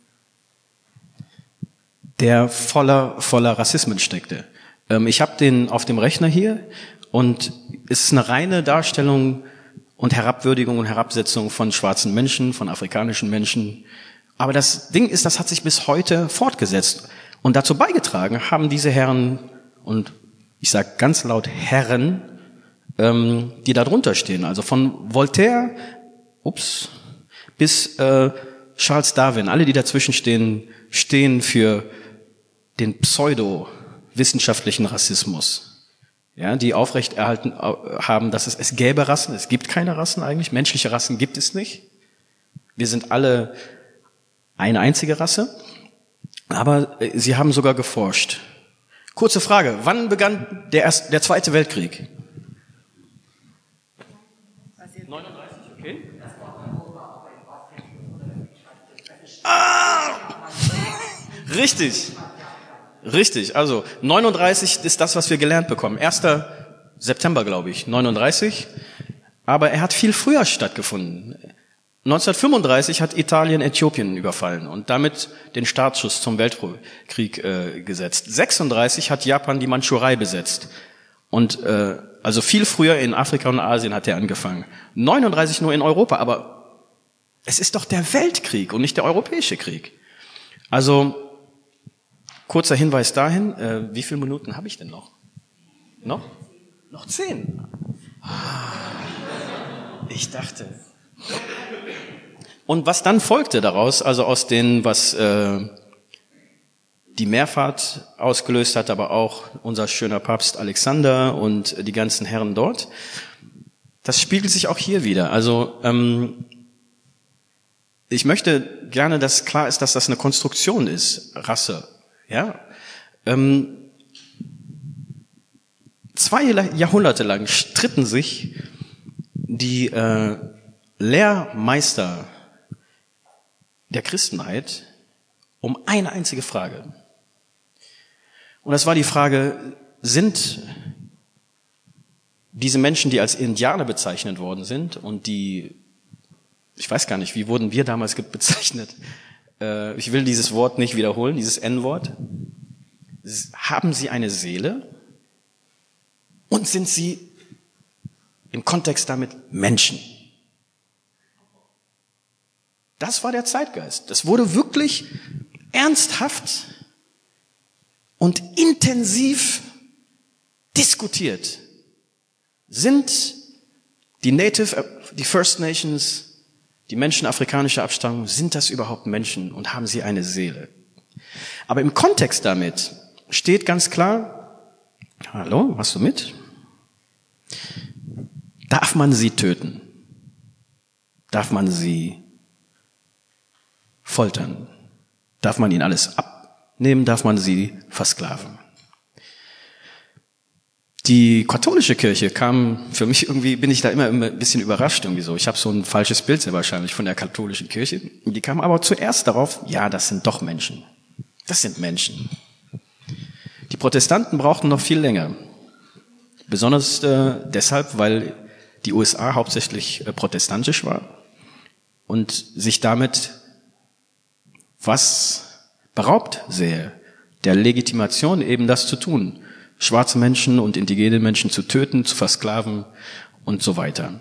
der voller voller Rassismen steckte. Ähm, ich habe den auf dem Rechner hier und es ist eine reine Darstellung und Herabwürdigung und Herabsetzung von schwarzen Menschen, von afrikanischen Menschen. Aber das Ding ist, das hat sich bis heute fortgesetzt. Und dazu beigetragen haben diese Herren, und ich sage ganz laut Herren, ähm, die da drunter stehen. Also von Voltaire, ups, bis äh, Charles Darwin. Alle, die dazwischen stehen, stehen für den pseudo-wissenschaftlichen Rassismus. Ja, die aufrechterhalten haben, dass es, es gäbe Rassen. Es gibt keine Rassen eigentlich. Menschliche Rassen gibt es nicht. Wir sind alle eine einzige Rasse. Aber sie haben sogar geforscht. Kurze Frage. Wann begann der, erste, der Zweite Weltkrieg? neununddreißig, okay. Ah! Richtig. Richtig, also neununddreißig ist das, was wir gelernt bekommen. erster September, glaube ich, neununddreißig. Aber er hat viel früher stattgefunden. neunzehnhundertfünfunddreißig hat Italien Äthiopien überfallen und damit den Startschuss zum Weltkrieg äh, gesetzt. sechsunddreißig hat Japan die Mandschurei besetzt. Und äh, also viel früher in Afrika und Asien hat er angefangen. neununddreißig nur in Europa, aber es ist doch der Weltkrieg und nicht der europäische Krieg. Also kurzer Hinweis dahin, äh, wie viele Minuten habe ich denn noch? Noch? Noch zehn. Ich dachte. Und was dann folgte daraus, also aus den, was äh, die Meerfahrt ausgelöst hat, aber auch unser schöner Papst Alexander und die ganzen Herren dort, das spiegelt sich auch hier wieder. Also ähm, ich möchte gerne, dass klar ist, dass das eine Konstruktion ist, Rasse. Ja, ähm, zwei Jahrhunderte lang stritten sich die äh, Lehrmeister der Christenheit um eine einzige Frage. Und das war die Frage, sind diese Menschen, die als Indianer bezeichnet worden sind und die, ich weiß gar nicht, wie wurden wir damals bezeichnet? Ich will dieses Wort nicht wiederholen, dieses En-Wort. Haben sie eine Seele? Und sind sie im Kontext damit Menschen? Das war der Zeitgeist. Das wurde wirklich ernsthaft und intensiv diskutiert. Sind die Native, die First Nations, die Menschen afrikanischer Abstammung, sind das überhaupt Menschen und haben sie eine Seele? Aber im Kontext damit steht ganz klar, hallo, machst du mit? Darf man sie töten? Darf man sie foltern? Darf man ihnen alles abnehmen? Darf man sie versklaven? Die katholische Kirche kam, für mich irgendwie, bin ich da immer, immer ein bisschen überrascht irgendwie so. Ich habe so ein falsches Bild sehr wahrscheinlich von der katholischen Kirche. Die kam aber zuerst darauf, ja, das sind doch Menschen. Das sind Menschen. Die Protestanten brauchten noch viel länger. Besonders äh, deshalb, weil die U S A hauptsächlich äh, protestantisch war und sich damit was beraubt sähe, der Legitimation eben das zu tun. Schwarze Menschen und indigene Menschen zu töten, zu versklaven und so weiter.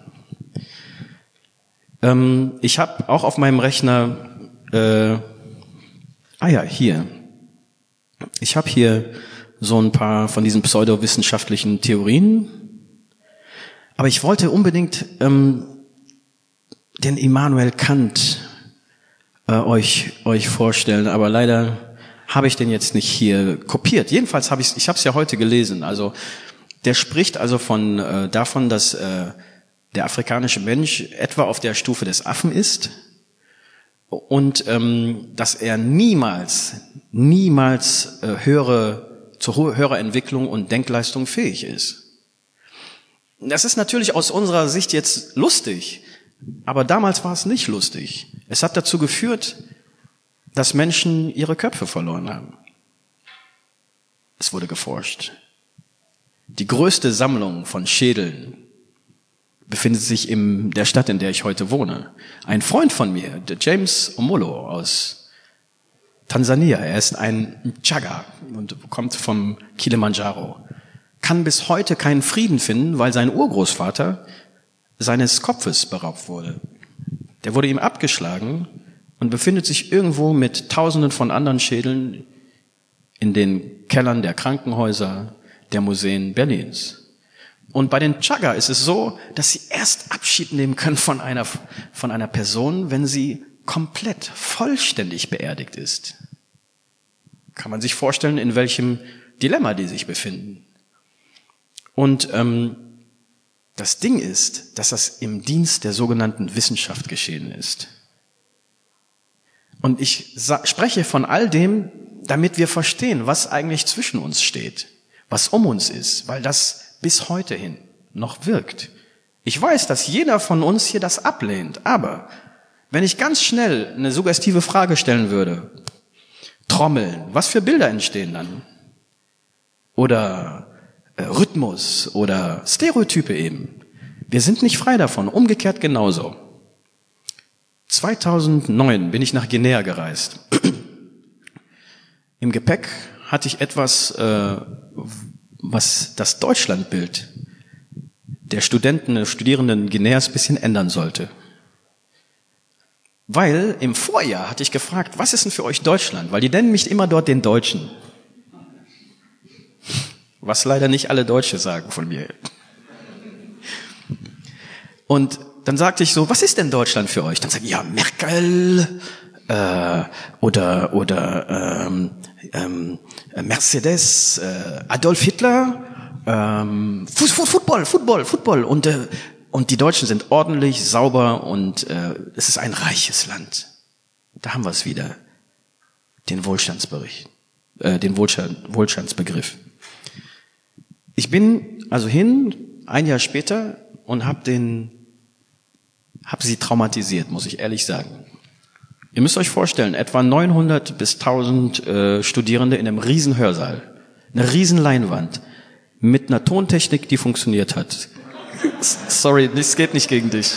Ähm, ich habe auch auf meinem Rechner, äh, ah ja, hier, ich habe hier so ein paar von diesen pseudowissenschaftlichen Theorien, aber ich wollte unbedingt ähm, den Immanuel Kant äh, euch euch vorstellen, aber leider habe ich den jetzt nicht hier kopiert. Jedenfalls habe ich ich habe es ja heute gelesen. Also der spricht also von äh, davon, dass äh, der afrikanische Mensch etwa auf der Stufe des Affen ist und ähm, dass er niemals niemals äh, höhere zur höherer Entwicklung und Denkleistung fähig ist. Das ist natürlich aus unserer Sicht jetzt lustig, aber damals war es nicht lustig. Es hat dazu geführt, dass Menschen ihre Köpfe verloren haben. Es wurde geforscht. Die größte Sammlung von Schädeln befindet sich in der Stadt, in der ich heute wohne. Ein Freund von mir, der James Omolo aus Tansania, er ist ein Chaga und kommt vom Kilimanjaro, kann bis heute keinen Frieden finden, weil sein Urgroßvater seines Kopfes beraubt wurde. Der wurde ihm abgeschlagen und befindet sich irgendwo mit Tausenden von anderen Schädeln in den Kellern der Krankenhäuser, der Museen Berlins. Und bei den Chaga ist es so, dass sie erst Abschied nehmen können von einer, von einer Person, wenn sie komplett, vollständig beerdigt ist. Kann man sich vorstellen, in welchem Dilemma die sich befinden. Und ähm, das Ding ist, dass das im Dienst der sogenannten Wissenschaft geschehen ist. Und ich sa- spreche von all dem, damit wir verstehen, was eigentlich zwischen uns steht, was um uns ist, weil das bis heute hin noch wirkt. Ich weiß, dass jeder von uns hier das ablehnt, aber wenn ich ganz schnell eine suggestive Frage stellen würde, Trommeln, was für Bilder entstehen dann? Oder äh, Rhythmus oder Stereotype eben. Wir sind nicht frei davon, umgekehrt genauso. zweitausendneun bin ich nach Guinea gereist. Im Gepäck hatte ich etwas, äh, was das Deutschlandbild der Studenten, der Studierenden Guineas ein bisschen ändern sollte. Weil im Vorjahr hatte ich gefragt, was ist denn für euch Deutschland? Weil die nennen mich immer dort den Deutschen. Was leider nicht alle Deutsche sagen von mir. Und dann sagte ich so, was ist denn Deutschland für euch? Dann sagen ja, Merkel äh, oder oder ähm, ähm, Mercedes, äh, Adolf Hitler, ähm, Football, Football, Football. Und äh, und die Deutschen sind ordentlich, sauber und äh, es ist ein reiches Land. Da haben wir es wieder, den Wohlstandsbericht, äh, den Wohlstand, Wohlstandsbegriff. Ich bin also hin, ein Jahr später, und habe den, habe sie traumatisiert, muss ich ehrlich sagen. Ihr müsst euch vorstellen, etwa neunhundert bis tausend äh, Studierende in einem riesen Hörsaal, eine riesen Leinwand mit einer Tontechnik, die funktioniert hat. Sorry, es geht nicht gegen dich.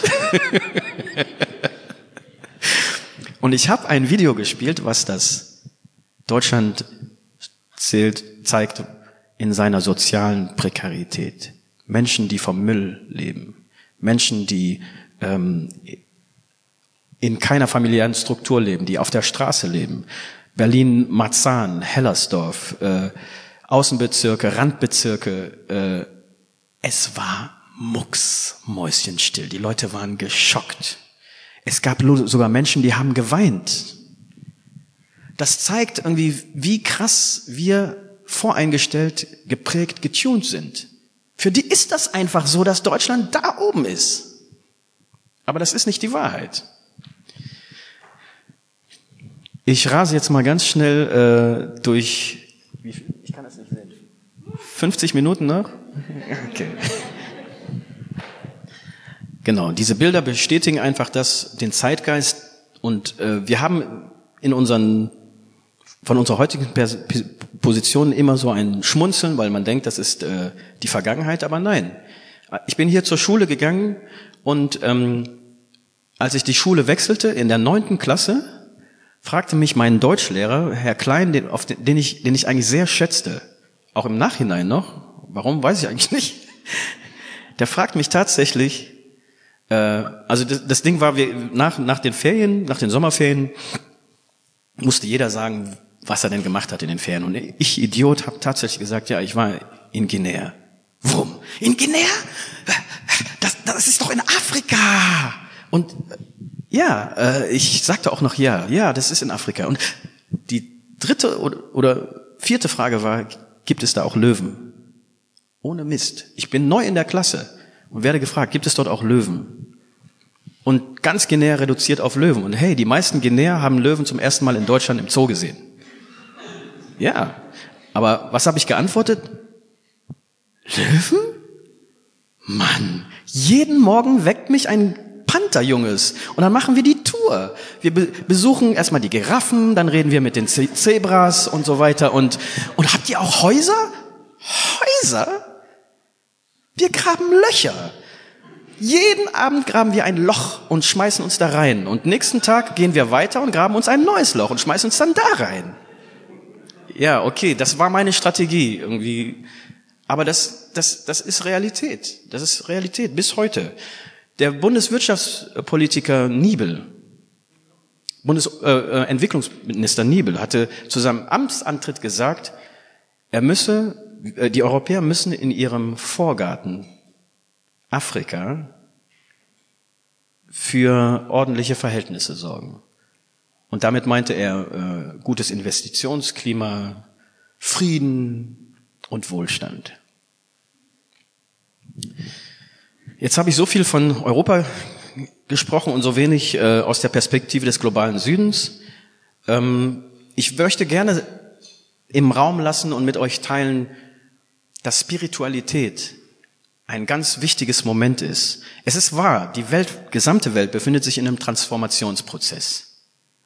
Und ich habe ein Video gespielt, was das Deutschland zählt, zeigt in seiner sozialen Prekarität. Menschen, die vom Müll leben. Menschen, die ähm, in keiner familiären Struktur leben, die auf der Straße leben. Berlin, Marzahn, Hellersdorf, äh, Außenbezirke, Randbezirke. Äh, es war mucksmäuschenstill. Die Leute waren geschockt. Es gab sogar Menschen, die haben geweint. Das zeigt irgendwie, wie krass wir voreingestellt, geprägt, getuned sind. Für die ist das einfach so, dass Deutschland da oben ist. Aber das ist nicht die Wahrheit. Ich rase jetzt mal ganz schnell äh, durch, wie viel? Ich kann das nicht sehen. fünfzig Minuten noch? Okay. Genau, diese Bilder bestätigen einfach das, den Zeitgeist, und äh, wir haben in unseren, von unserer heutigen Pers- Position immer so ein Schmunzeln, weil man denkt, das ist äh, die Vergangenheit, aber nein. Ich bin hier zur Schule gegangen und ähm, als ich die Schule wechselte, in der neunten Klasse, fragte mich mein Deutschlehrer, Herr Klein, den, auf den, den ich, den ich eigentlich sehr schätzte, auch im Nachhinein noch, warum, weiß ich eigentlich nicht, der fragt mich tatsächlich, äh, also das, das Ding war, wir, nach, nach den Ferien, nach den Sommerferien, musste jeder sagen, was er denn gemacht hat in den Ferien. Und ich, Idiot, habe tatsächlich gesagt, ja, ich war in Guinea. Warum? In Guinea? Das, das ist doch in Afrika. Und ja, äh, ich sagte auch noch ja, ja, das ist in Afrika. Und die dritte oder, oder vierte Frage war, gibt es da auch Löwen? Ohne Mist. Ich bin neu in der Klasse und werde gefragt, gibt es dort auch Löwen? Und ganz Guinea reduziert auf Löwen. Und hey, die meisten Guineer haben Löwen zum ersten Mal in Deutschland im Zoo gesehen. Ja, aber was habe ich geantwortet? Löwen? Mann, jeden Morgen weckt mich ein Pantherjunges und dann machen wir die Tour. Wir be- besuchen erstmal die Giraffen, dann reden wir mit den Ze- Zebras und so weiter. Und, und habt ihr auch Häuser? Häuser? Wir graben Löcher. Jeden Abend graben wir ein Loch und schmeißen uns da rein. Und nächsten Tag gehen wir weiter und graben uns ein neues Loch und schmeißen uns dann da rein. Ja, okay, das war meine Strategie irgendwie. Aber das, das, das ist Realität. Das ist Realität bis heute. Der Bundeswirtschaftspolitiker Niebel, Bundesentwicklungsminister äh, Niebel hatte zu seinem Amtsantritt gesagt, er müsse, äh, die Europäer müssen in ihrem Vorgarten Afrika für ordentliche Verhältnisse sorgen. Und damit meinte er äh, gutes Investitionsklima, Frieden und Wohlstand. Jetzt habe ich so viel von Europa gesprochen und so wenig äh, aus der Perspektive des globalen Südens. Ähm, ich möchte gerne im Raum lassen und mit euch teilen, dass Spiritualität ein ganz wichtiges Moment ist. Es ist wahr, die Welt, gesamte Welt befindet sich in einem Transformationsprozess.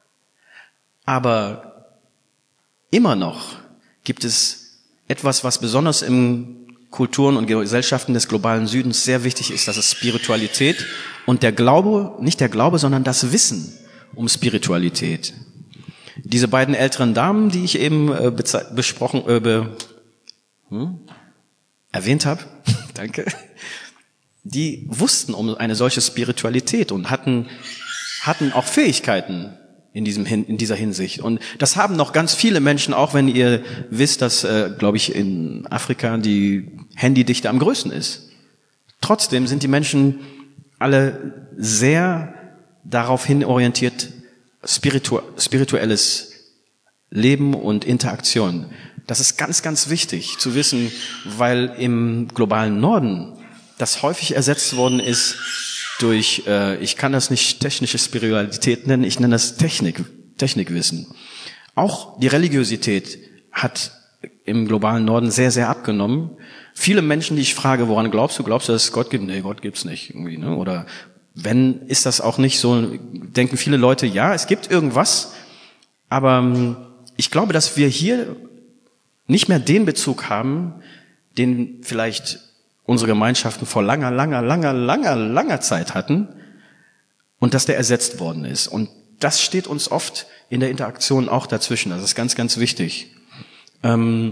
Aber immer noch gibt es etwas, was besonders im Kulturen und Gesellschaften des globalen Südens sehr wichtig ist, das ist Spiritualität und der Glaube, nicht der Glaube, sondern das Wissen um Spiritualität. Diese beiden älteren Damen, die ich eben äh, beze- besprochen, äh, be, hm, erwähnt habe, danke, die wussten um eine solche Spiritualität und hatten, hatten auch Fähigkeiten in diesem in dieser Hinsicht. Und das haben noch ganz viele Menschen, auch wenn ihr wisst, dass, äh, glaube ich, in Afrika die Handydichte am größten ist. Trotzdem sind die Menschen alle sehr darauf hin orientiert, spiritu- spirituelles Leben und Interaktion. Das ist ganz, ganz wichtig zu wissen, weil im globalen Norden das häufig ersetzt worden ist durch, äh, ich kann das nicht technische Spiritualität nennen, ich nenne das Technik, Technikwissen. Auch die Religiosität hat im globalen Norden sehr, sehr abgenommen. Viele Menschen, die ich frage, woran glaubst du? Glaubst du, dass es Gott gibt? Nee, Gott gibt's nicht. Irgendwie, ne? Oder wenn, ist das auch nicht so, denken viele Leute, ja, es gibt irgendwas, aber ich glaube, dass wir hier nicht mehr den Bezug haben, den vielleicht unsere Gemeinschaften vor langer, langer, langer, langer, langer Zeit hatten und dass der ersetzt worden ist. Und das steht uns oft in der Interaktion auch dazwischen. Das ist ganz, ganz wichtig. Ähm,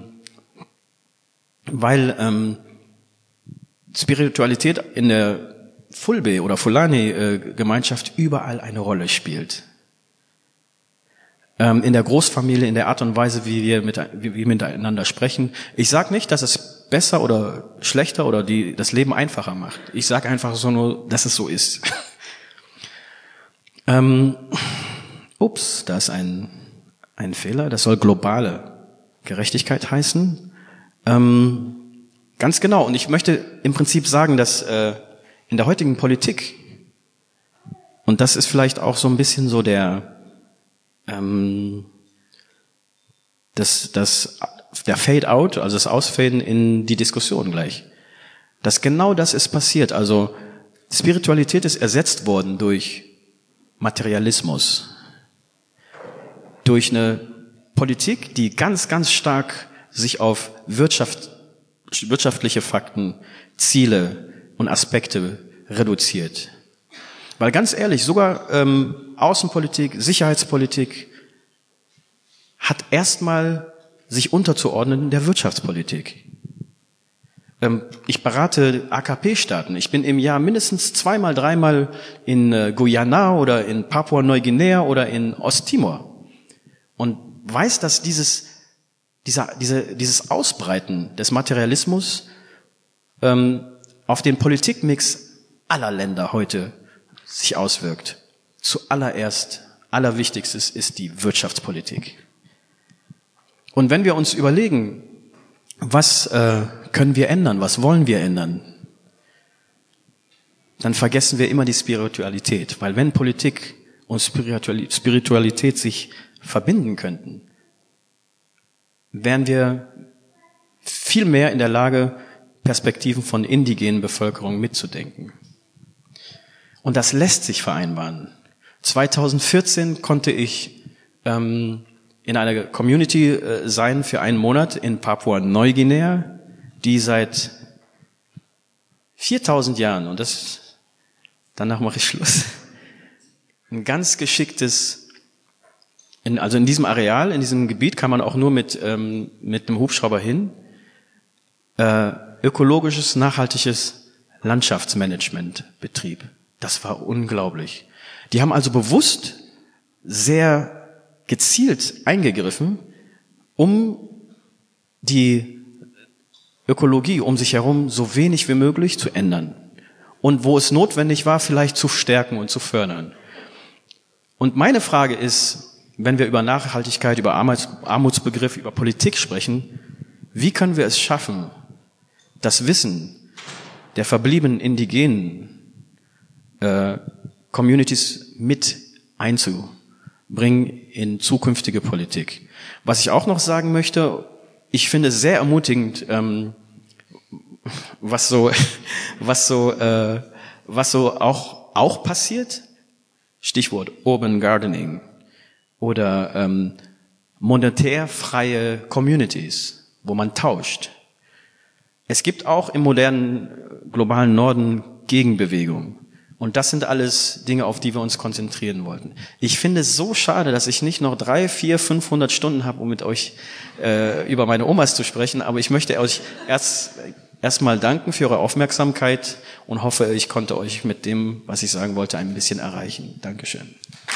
weil ähm, Spiritualität in der Fulbe- oder Fulani-Gemeinschaft überall eine Rolle spielt. Ähm, in der Großfamilie, in der Art und Weise, wie wir, mit, wie wir miteinander sprechen. Ich sage nicht, dass es besser oder schlechter oder die das Leben einfacher macht. Ich sage einfach so nur, dass es so ist. ähm, ups, da ist ein, ein Fehler. Das soll globale Gerechtigkeit heißen. Ähm, ganz genau. Und ich möchte im Prinzip sagen, dass äh, in der heutigen Politik, und das ist vielleicht auch so ein bisschen so der ähm, das, das der Fade-out, also das Ausfaden in die Diskussion gleich. Dass genau das ist passiert. Also Spiritualität ist ersetzt worden durch Materialismus. Durch eine Politik, die ganz, ganz stark sich auf Wirtschaft, wirtschaftliche Fakten, Ziele und Aspekte reduziert. Weil ganz ehrlich, sogar ähm, Außenpolitik, Sicherheitspolitik hat erstmal sich unterzuordnen der Wirtschaftspolitik. Ähm, ich berate A K P-Staaten. Ich bin im Jahr mindestens zweimal, dreimal in äh, Guyana oder in Papua-Neuguinea oder in Osttimor und weiß, dass dieses, dieser, diese, dieses Ausbreiten des Materialismus ähm, auf den Politikmix aller Länder heute sich auswirkt. Zuallererst, allerwichtigstes ist die Wirtschaftspolitik. Und wenn wir uns überlegen, was äh, können wir ändern, was wollen wir ändern, dann vergessen wir immer die Spiritualität. Weil wenn Politik und Spiritualität sich verbinden könnten, wären wir viel mehr in der Lage, Perspektiven von indigenen Bevölkerungen mitzudenken. Und das lässt sich vereinbaren. zweitausendvierzehn konnte ich ähm, in einer Community äh, sein für einen Monat in Papua-Neuguinea, die seit viertausend Jahren, und das, danach mache ich Schluss, ein ganz geschicktes, in, also in diesem Areal, in diesem Gebiet kann man auch nur mit, ähm, mit einem Hubschrauber hin, äh, ökologisches, nachhaltiges Landschaftsmanagement-Betrieb. Das war unglaublich. Die haben also bewusst sehr gezielt eingegriffen, um die Ökologie um sich herum so wenig wie möglich zu ändern. Und wo es notwendig war, vielleicht zu stärken und zu fördern. Und meine Frage ist, wenn wir über Nachhaltigkeit, über Armuts, Armutsbegriff, über Politik sprechen, wie können wir es schaffen, das Wissen der verbliebenen indigenen äh, Communities mit einzubringen in zukünftige Politik. Was ich auch noch sagen möchte, ich finde es sehr ermutigend, ähm, was so, was so, äh, was so auch auch passiert. Stichwort Urban Gardening oder ähm, monetärfreie Communities, wo man tauscht. Es gibt auch im modernen globalen Norden Gegenbewegungen. Und das sind alles Dinge, auf die wir uns konzentrieren wollten. Ich finde es so schade, dass ich nicht noch drei, vier, fünfhundert Stunden habe, um mit euch äh, über meine Omas zu sprechen. Aber ich möchte euch erst erstmal danken für eure Aufmerksamkeit und hoffe, ich konnte euch mit dem, was ich sagen wollte, ein bisschen erreichen. Dankeschön.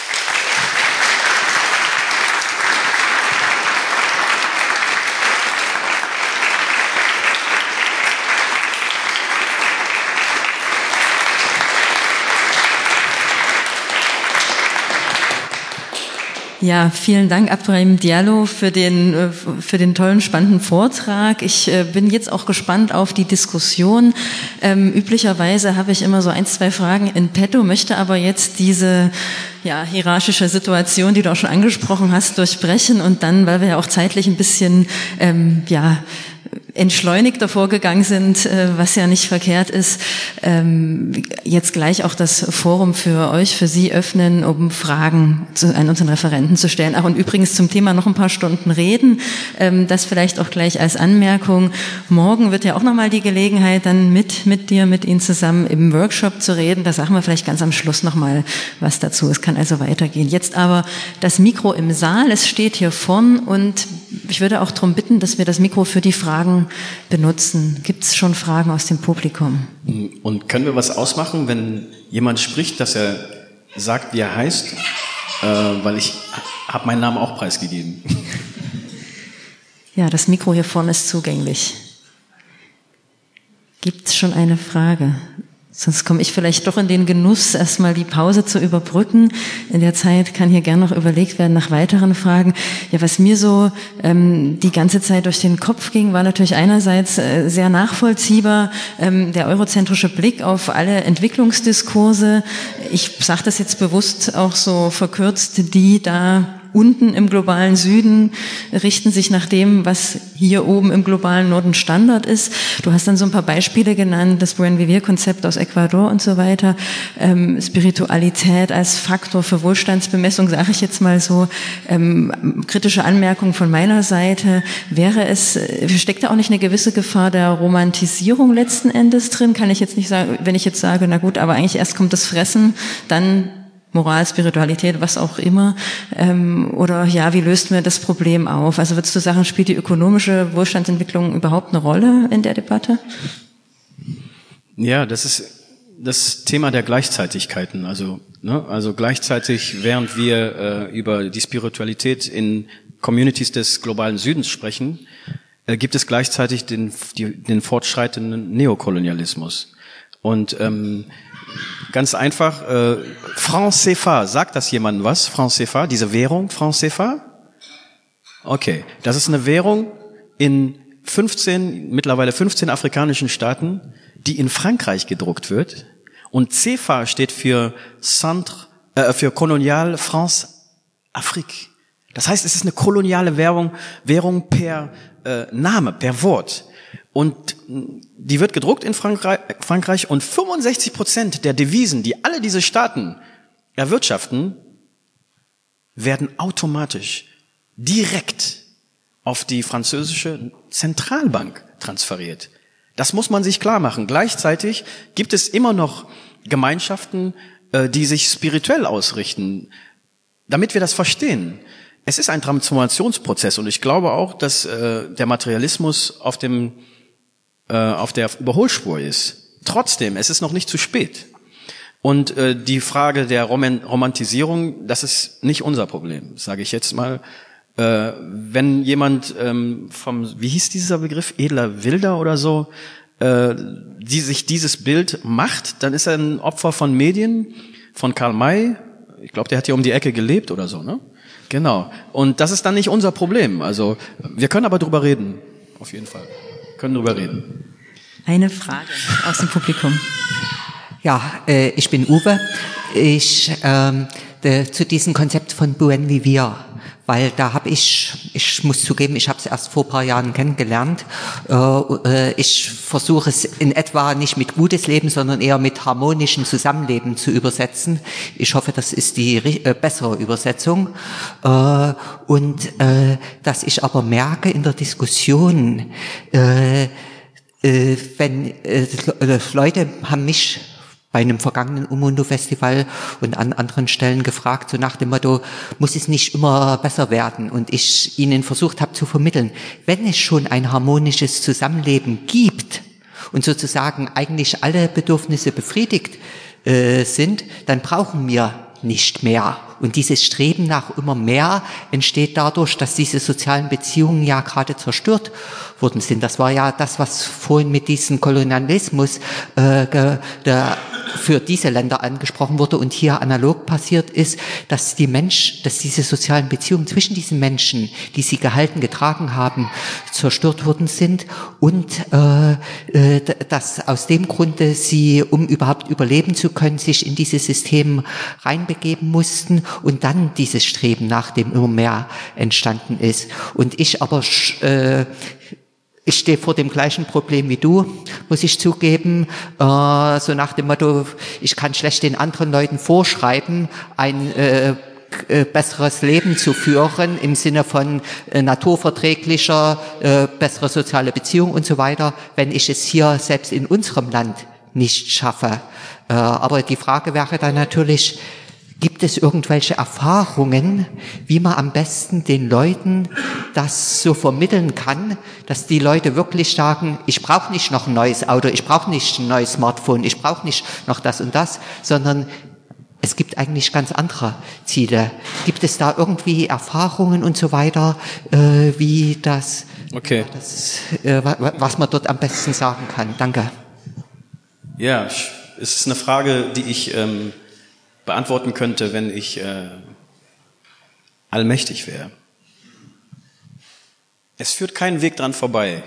Ja, vielen Dank, Abdrahim Diallo, für den, für den tollen, spannenden Vortrag. Ich bin jetzt auch gespannt auf die Diskussion. Ähm, üblicherweise habe ich immer so ein, zwei Fragen in petto, möchte aber jetzt diese ja, hierarchische Situation, die du auch schon angesprochen hast, durchbrechen und dann, weil wir ja auch zeitlich ein bisschen, ähm, ja, entschleunigter vorgegangen sind, was ja nicht verkehrt ist, jetzt gleich auch das Forum für euch, für Sie öffnen, um Fragen an unseren Referenten zu stellen. Ach, und übrigens zum Thema noch ein paar Stunden reden, das vielleicht auch gleich als Anmerkung. Morgen wird ja auch nochmal die Gelegenheit, dann mit, mit dir, mit Ihnen zusammen im Workshop zu reden. Da sagen wir vielleicht ganz am Schluss nochmal was dazu. Es kann also weitergehen. Jetzt aber das Mikro im Saal. Es steht hier vorn und ich würde auch darum bitten, dass wir das Mikro für die Fragen benutzen. Gibt es schon Fragen aus dem Publikum? Und können wir was ausmachen, wenn jemand spricht, dass er sagt, wie er heißt? Äh, weil ich habe meinen Namen auch preisgegeben. Ja, das Mikro hier vorne ist zugänglich. Gibt es schon eine Frage? Sonst komme ich vielleicht doch in den Genuss, erstmal die Pause zu überbrücken. In der Zeit kann hier gern noch überlegt werden nach weiteren Fragen. Ja, was mir so ähm, die ganze Zeit durch den Kopf ging, war natürlich einerseits äh, sehr nachvollziehbar ähm, der eurozentrische Blick auf alle Entwicklungsdiskurse. Ich sage das jetzt bewusst auch so verkürzt, die da unten im globalen Süden richten sich nach dem, was hier oben im globalen Norden Standard ist. Du hast dann so ein paar Beispiele genannt, das Buen Vivir-Konzept aus Ecuador und so weiter. Ähm, Spiritualität als Faktor für Wohlstandsbemessung, sage ich jetzt mal so. Ähm, kritische Anmerkung von meiner Seite. Wäre es, steckt da auch nicht eine gewisse Gefahr der Romantisierung letzten Endes drin? Kann ich jetzt nicht sagen, wenn ich jetzt sage, na gut, aber eigentlich erst kommt das Fressen, dann Moral, Spiritualität, was auch immer, ähm, oder ja, wie löst man das Problem auf? Also würdest du sagen, spielt die ökonomische Wohlstandsentwicklung überhaupt eine Rolle in der Debatte? Ja, das ist das Thema der Gleichzeitigkeiten. Also, ne, also gleichzeitig, während wir äh, über die Spiritualität in Communities des globalen Südens sprechen, äh, gibt es gleichzeitig den, die, den fortschreitenden Neokolonialismus. Und ähm, ganz einfach, äh, Franc C F A, sagt das jemandem was? Franc C F A, diese Währung, Franc C F A? Okay, das ist eine Währung in fünfzehn, mittlerweile fünfzehn afrikanischen Staaten, die in Frankreich gedruckt wird. Und C F A steht für Centre, äh, für Colonial France Afrique. Das heißt, es ist eine koloniale Währung, Währung per äh, Name, per Wort. Und die wird gedruckt in Frankreich, Frankreich und fünfundsechzig Prozent der Devisen, die alle diese Staaten erwirtschaften, werden automatisch direkt auf die französische Zentralbank transferiert. Das muss man sich klar machen. Gleichzeitig gibt es immer noch Gemeinschaften, die sich spirituell ausrichten, damit wir das verstehen. Es ist ein Transformationsprozess und ich glaube auch, dass äh, der Materialismus auf dem äh, auf der Überholspur ist. Trotzdem, es ist noch nicht zu spät. Und äh, die Frage der Roman- Romantisierung, das ist nicht unser Problem, sage ich jetzt mal. Äh, wenn jemand ähm, vom, wie hieß dieser Begriff, edler Wilder oder so, äh, die sich dieses Bild macht, dann ist er ein Opfer von Medien, von Karl May. Ich glaube, der hat hier um die Ecke gelebt oder so, ne? Genau. Und das ist dann nicht unser Problem. Also wir können aber drüber reden, auf jeden Fall. Wir können drüber reden. Eine Frage aus dem Publikum. Ja, äh, ich bin Uwe. Ich ähm, de, zu diesem Konzept von Buen Vivir, weil da habe ich, ich muss zugeben, ich habe es erst vor ein paar Jahren kennengelernt. Äh, ich versuche es in etwa nicht mit gutes Leben, sondern eher mit harmonischem Zusammenleben zu übersetzen. Ich hoffe, das ist die äh, bessere Übersetzung. Äh, und äh, dass ich aber merke in der Diskussion, äh, äh, wenn äh, Leute haben mich bei einem vergangenen Umundo-Festival und an anderen Stellen gefragt, so nach dem Motto, muss es nicht immer besser werden? Und ich ihnen versucht habe zu vermitteln, wenn es schon ein harmonisches Zusammenleben gibt und sozusagen eigentlich alle Bedürfnisse befriedigt äh, sind, dann brauchen wir nicht mehr. Und dieses Streben nach immer mehr entsteht dadurch, dass diese sozialen Beziehungen ja gerade zerstört worden sind. Das war ja das, was vorhin mit diesem Kolonialismus äh, ge, der, für diese Länder angesprochen wurde und hier analog passiert ist, dass die Mensch, dass diese sozialen Beziehungen zwischen diesen Menschen, die sie gehalten, getragen haben, zerstört worden sind und äh, äh, dass aus dem Grunde sie, um überhaupt überleben zu können, sich in dieses System reinbegeben mussten und dann dieses Streben nach dem immer mehr entstanden ist. Und ich aber äh, ich stehe vor dem gleichen Problem wie du, muss ich zugeben, äh, so nach dem Motto, ich kann schlecht den anderen Leuten vorschreiben, ein äh, äh, besseres Leben zu führen im Sinne von äh, naturverträglicher, äh, bessere soziale Beziehung und so weiter, wenn ich es hier selbst in unserem Land nicht schaffe. Äh, aber die Frage wäre dann natürlich, gibt es irgendwelche Erfahrungen, wie man am besten den Leuten das so vermitteln kann, dass die Leute wirklich sagen, ich brauche nicht noch ein neues Auto, ich brauche nicht ein neues Smartphone, ich brauche nicht noch das und das, sondern es gibt eigentlich ganz andere Ziele. Gibt es da irgendwie Erfahrungen und so weiter, äh, wie das, okay. das äh, was man dort am besten sagen kann? Danke. Ja, es ist eine Frage, die ich ähm beantworten könnte, wenn ich äh, allmächtig wäre. Es führt kein Weg dran vorbei.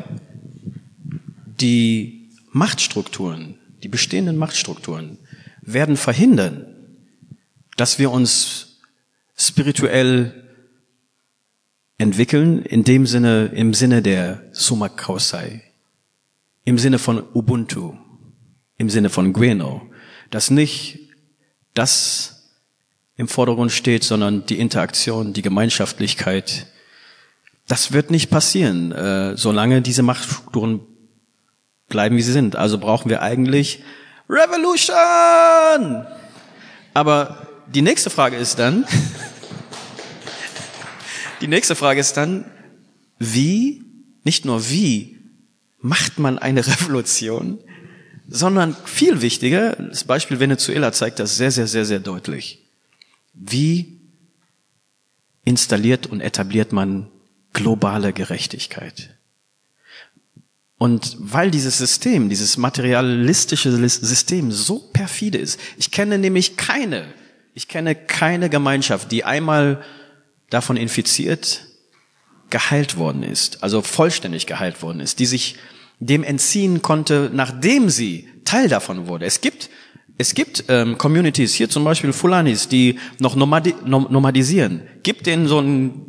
Die Machtstrukturen, die bestehenden Machtstrukturen werden verhindern, dass wir uns spirituell entwickeln, in dem Sinne, im Sinne der Summa Causai, im Sinne von Ubuntu, im Sinne von Gueno, dass nicht das im Vordergrund steht, sondern die Interaktion, die Gemeinschaftlichkeit. Das wird nicht passieren, äh, solange diese Machtstrukturen bleiben, wie sie sind. Also brauchen wir eigentlich Revolution! Aber die nächste Frage ist dann, die nächste Frage ist dann, wie, nicht nur wie, macht man eine Revolution, sondern viel wichtiger, das Beispiel Venezuela zeigt das sehr, sehr, sehr, sehr deutlich. Wie installiert und etabliert man globale Gerechtigkeit? Und weil dieses System, dieses materialistische System so perfide ist, ich kenne nämlich keine, ich kenne keine Gemeinschaft, die einmal davon infiziert, geheilt worden ist, also vollständig geheilt worden ist, die sich dem entziehen konnte, nachdem sie Teil davon wurde. Es gibt es gibt ähm, Communities, hier zum Beispiel Fulanis, die noch nomadi- nom- nomadisieren. Gib denen so ein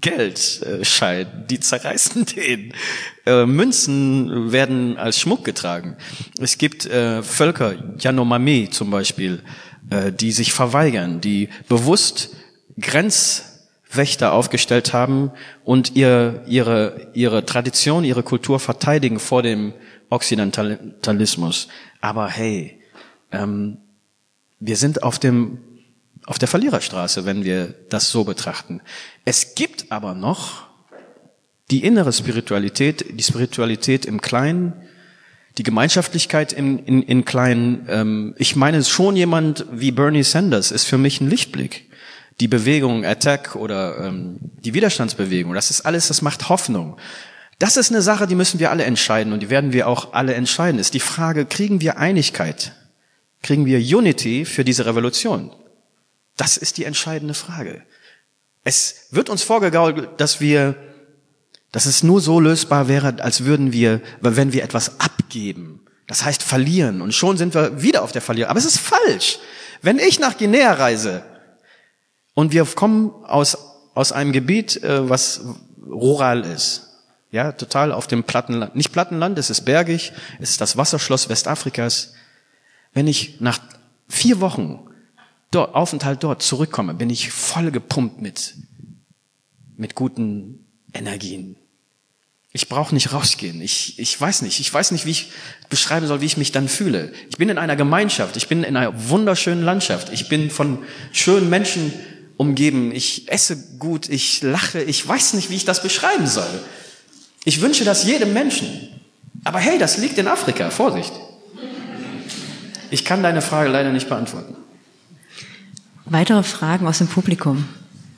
Geldschein, die zerreißen den. Äh, Münzen werden als Schmuck getragen. Es gibt äh, Völker, Yanomami zum Beispiel, äh, die sich verweigern, die bewusst Grenzwächter aufgestellt haben und ihr, ihre, ihre Tradition, ihre Kultur verteidigen vor dem Occidentalismus. Aber hey, ähm, wir sind auf dem auf der Verliererstraße, wenn wir das so betrachten. Es gibt aber noch die innere Spiritualität, die Spiritualität im Kleinen, die Gemeinschaftlichkeit in, in, in Kleinen. Ähm, ich meine, schon jemand wie Bernie Sanders ist für mich ein Lichtblick. Die Bewegung Attack oder ähm, die Widerstandsbewegung, das ist alles, das macht Hoffnung. Das ist eine Sache, die müssen wir alle entscheiden und die werden wir auch alle entscheiden. Ist die Frage, kriegen wir Einigkeit? Kriegen wir Unity für diese Revolution? Das ist die entscheidende Frage. Es wird uns vorgegaukelt, dass wir, dass es nur so lösbar wäre, als würden wir, wenn wir etwas abgeben. Das heißt verlieren. Und schon sind wir wieder auf der Verlierer. Aber es ist falsch. Wenn ich nach Guinea reise und wir kommen aus, aus einem Gebiet, was rural ist, ja, total auf dem Plattenland, nicht Plattenland, es ist bergig, es ist das Wasserschloss Westafrikas. Wenn ich nach vier Wochen Dort, Aufenthalt dort zurückkomme, bin ich voll gepumpt mit, mit guten Energien. Ich brauche nicht rausgehen. Ich, ich weiß nicht. Ich weiß nicht, wie ich beschreiben soll, wie ich mich dann fühle. Ich bin in einer Gemeinschaft. Ich bin in einer wunderschönen Landschaft. Ich bin von schönen Menschen umgeben. Ich esse gut. Ich lache. Ich weiß nicht, wie ich das beschreiben soll. Ich wünsche das jedem Menschen. Aber hey, das liegt in Afrika. Vorsicht. Ich kann deine Frage leider nicht beantworten. Weitere Fragen aus dem Publikum?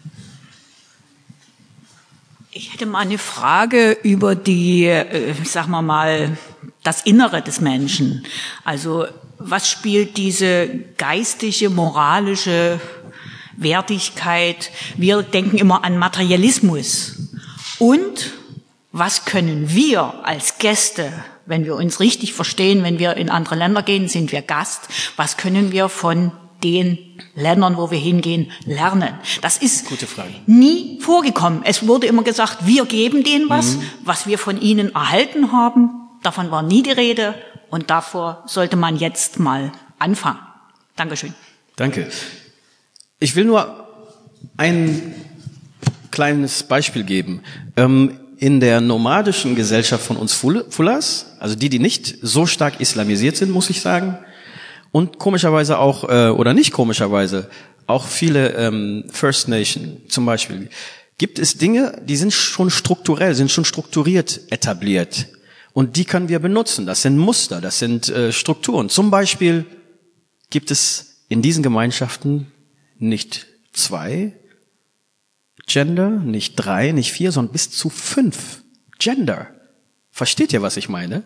Ich hätte mal eine Frage über die, äh, sagen wir mal, das Innere des Menschen. Also was spielt diese geistige, moralische Wertigkeit? Wir denken immer an Materialismus. Und was können wir als Gäste, wenn wir uns richtig verstehen, wenn wir in andere Länder gehen, sind wir Gast, was können wir von den Ländern, wo wir hingehen, lernen? Das ist Gute Frage. Nie vorgekommen. Es wurde immer gesagt, wir geben denen was, mhm. was wir von ihnen erhalten haben. Davon war nie die Rede und davor sollte man jetzt mal anfangen. Dankeschön. Danke. Ich will nur ein kleines Beispiel geben. Ähm, in der nomadischen Gesellschaft von uns Fullahs, also die, die nicht so stark islamisiert sind, muss ich sagen, und komischerweise auch, äh, oder nicht komischerweise, auch viele ähm, First Nation zum Beispiel, gibt es Dinge, die sind schon strukturell, sind schon strukturiert etabliert. Und die können wir benutzen. Das sind Muster, das sind äh, Strukturen. Zum Beispiel gibt es in diesen Gemeinschaften nicht zwei Gender, nicht drei, nicht vier, sondern bis zu fünf Gender. Versteht ihr, was ich meine?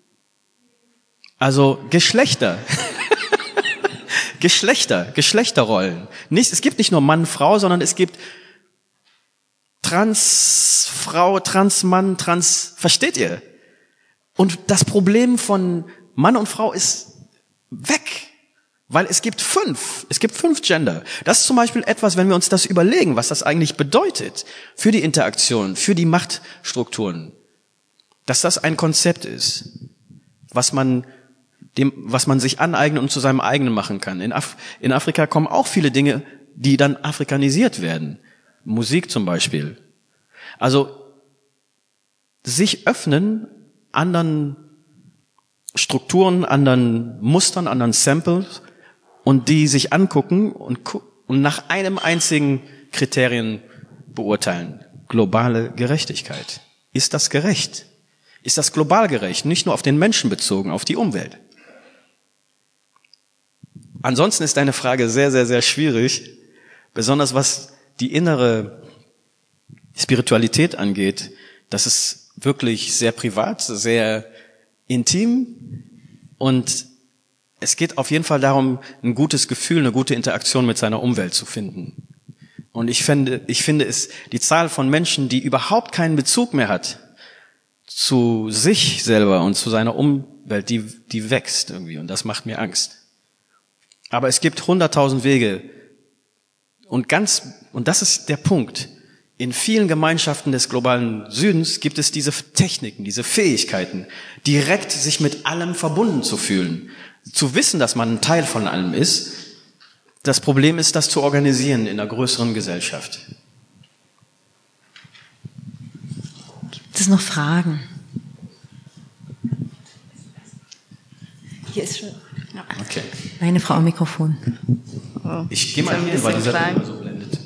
Also Geschlechter. Geschlechter, Geschlechterrollen. Nicht, es gibt nicht nur Mann, Frau, sondern es gibt Transfrau, Transmann, Trans, versteht ihr? Und das Problem von Mann und Frau ist weg, weil es gibt fünf, es gibt fünf Gender. Das ist zum Beispiel etwas, wenn wir uns das überlegen, was das eigentlich bedeutet für die Interaktion, für die Machtstrukturen, dass das ein Konzept ist, was man dem, was man sich aneignen und zu seinem eigenen machen kann. In, Af- in Afrika kommen auch viele Dinge, die dann afrikanisiert werden. Musik zum Beispiel. Also sich öffnen anderen Strukturen, anderen Mustern, anderen Samples und die sich angucken und, und nach einem einzigen Kriterien beurteilen. Globale Gerechtigkeit. Ist das gerecht? Ist das global gerecht? Nicht nur auf den Menschen bezogen, auf die Umwelt. Ansonsten ist deine Frage sehr, sehr, sehr schwierig, besonders was die innere Spiritualität angeht. Das ist wirklich sehr privat, sehr intim und es geht auf jeden Fall darum, ein gutes Gefühl, eine gute Interaktion mit seiner Umwelt zu finden. Und ich finde, ich finde es, die Zahl von Menschen, die überhaupt keinen Bezug mehr hat zu sich selber und zu seiner Umwelt, die, die wächst irgendwie und das macht mir Angst. Aber es gibt hunderttausend Wege und ganz, und das ist der Punkt. In vielen Gemeinschaften des globalen Südens gibt es diese Techniken, diese Fähigkeiten, direkt sich mit allem verbunden zu fühlen, zu wissen, dass man ein Teil von allem ist. Das Problem ist, das zu organisieren in einer größeren Gesellschaft. Gibt es noch Fragen? Hier ist schon. Ja. Okay. Meine Frau am Mikrofon. Oh, ich gehe mal hin, weil dieser immer so blendet.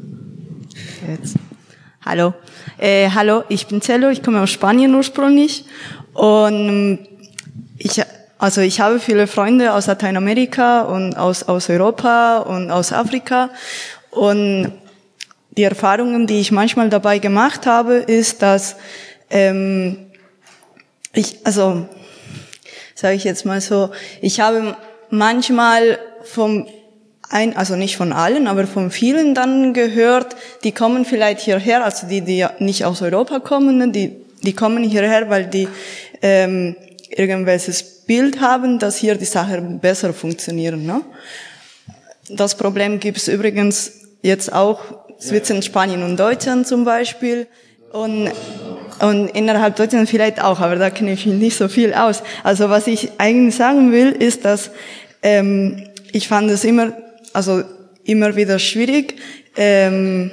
Jetzt. Hallo. Äh, hallo, ich bin Cello, ich komme aus Spanien ursprünglich und ich, also ich habe viele Freunde aus Lateinamerika und aus, aus Europa und aus Afrika und die Erfahrungen, die ich manchmal dabei gemacht habe, ist, dass ähm, ich, also sage ich jetzt mal so, ich habe manchmal vom ein, also nicht von allen, aber von vielen dann gehört, die kommen vielleicht hierher, also die, die nicht aus Europa kommen, die, die kommen hierher, weil die ähm, irgendwelches Bild haben, dass hier die Sachen besser funktionieren. Ne? Das Problem gibt es übrigens jetzt auch zwischen Spanien und Deutschland zum Beispiel und und innerhalb Deutschland vielleicht auch, aber da kenne ich mich nicht so viel aus. Also was ich eigentlich sagen will, ist, dass ähm, ich fand es immer Also immer wieder schwierig, ähm,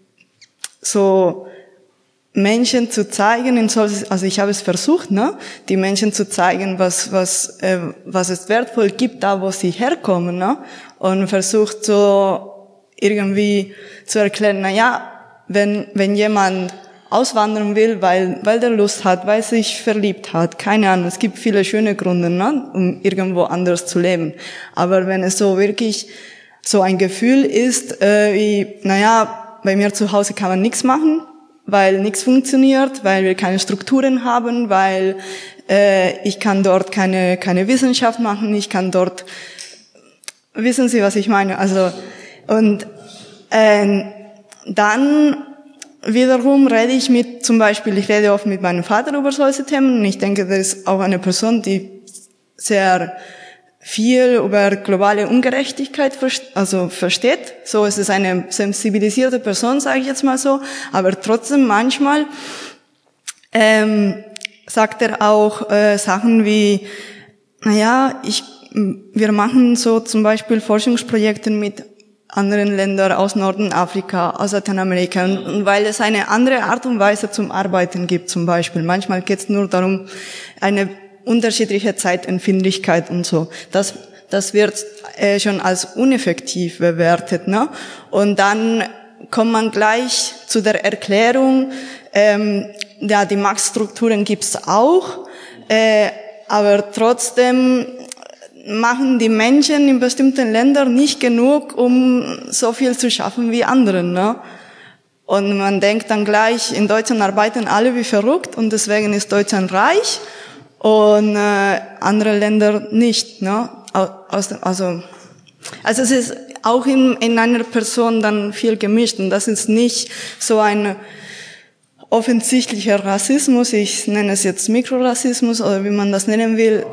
so Menschen zu zeigen, in solches, also ich habe es versucht, ne, die Menschen zu zeigen, was was äh, was es wertvoll gibt, da wo sie herkommen, ne, und versucht so irgendwie zu erklären, na ja, wenn wenn jemand auswandern will, weil weil der Lust hat, weil sich verliebt hat, keine Ahnung, es gibt viele schöne Gründe, ne, um irgendwo anders zu leben, aber wenn es so wirklich so ein Gefühl ist, äh, wie, naja, bei mir zu Hause kann man nichts machen, weil nichts funktioniert, weil wir keine Strukturen haben, weil äh, ich kann dort keine keine Wissenschaft machen, ich kann dort, wissen Sie, was ich meine? Also und äh, dann wiederum rede ich mit, zum Beispiel, ich rede oft mit meinem Vater über solche Themen und ich denke, das ist auch eine Person, die sehr viel über globale Ungerechtigkeit also versteht. So ist es eine sensibilisierte Person, sage ich jetzt mal so. Aber trotzdem manchmal ähm, sagt er auch äh, Sachen wie, naja, ich, wir machen so zum Beispiel Forschungsprojekte mit anderen Ländern aus Nordafrika, aus Lateinamerika, und, und weil es eine andere Art und Weise zum Arbeiten gibt zum Beispiel. Manchmal geht es nur darum, eine unterschiedliche Zeitempfindlichkeit und so. Das, das wird äh, schon als uneffektiv bewertet, ne? Und dann kommt man gleich zu der Erklärung, ähm, ja, die Machtstrukturen gibt's auch, äh, aber trotzdem machen die Menschen in bestimmten Ländern nicht genug, um so viel zu schaffen wie anderen, ne? Und man denkt dann gleich, in Deutschland arbeiten alle wie verrückt und deswegen ist Deutschland reich. Und äh, andere Länder nicht, ne? Aus, also, also es ist auch in, in einer Person dann viel gemischt und das ist nicht so ein offensichtlicher Rassismus, ich nenne es jetzt Mikrorassismus oder wie man das nennen will.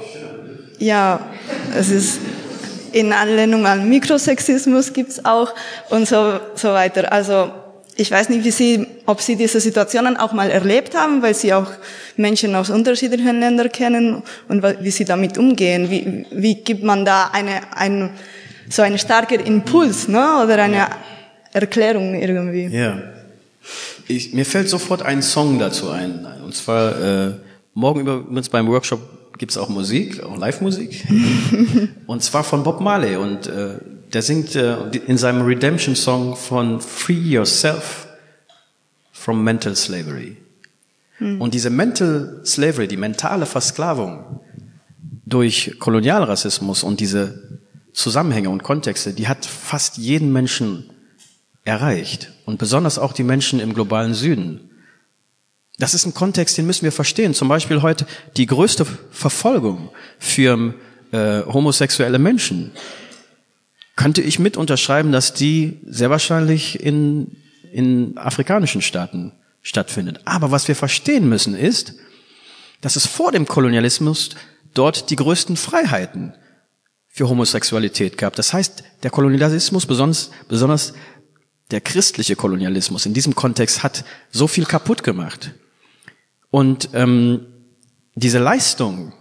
Ja, es ist in Anlehnung an Mikrosexismus gibt's auch und so so weiter. Also ich weiß nicht, wie Sie, ob Sie diese Situationen auch mal erlebt haben, weil Sie auch Menschen aus unterschiedlichen Ländern kennen und wie Sie damit umgehen. Wie, wie gibt man da eine, ein, so einen starken Impuls, ne, oder eine Erklärung irgendwie? Ja. Ich, mir fällt sofort ein Song dazu ein. Und zwar, äh, morgen übrigens beim Workshop gibt's auch Musik, auch Live-Musik. Und zwar von Bob Marley und, äh, der singt äh, in seinem Redemption-Song von Free Yourself from Mental Slavery. Hm. Und diese Mental Slavery, die mentale Versklavung durch Kolonialrassismus und diese Zusammenhänge und Kontexte, die hat fast jeden Menschen erreicht. Und besonders auch die Menschen im globalen Süden. Das ist ein Kontext, den müssen wir verstehen. Zum Beispiel heute die größte Verfolgung für äh, homosexuelle Menschen. Könnte ich mit unterschreiben, dass die sehr wahrscheinlich in, in afrikanischen Staaten stattfindet. Aber was wir verstehen müssen ist, dass es vor dem Kolonialismus dort die größten Freiheiten für Homosexualität gab. Das heißt, der Kolonialismus, besonders, besonders der christliche Kolonialismus in diesem Kontext hat so viel kaputt gemacht. Und ähm, diese Leistung,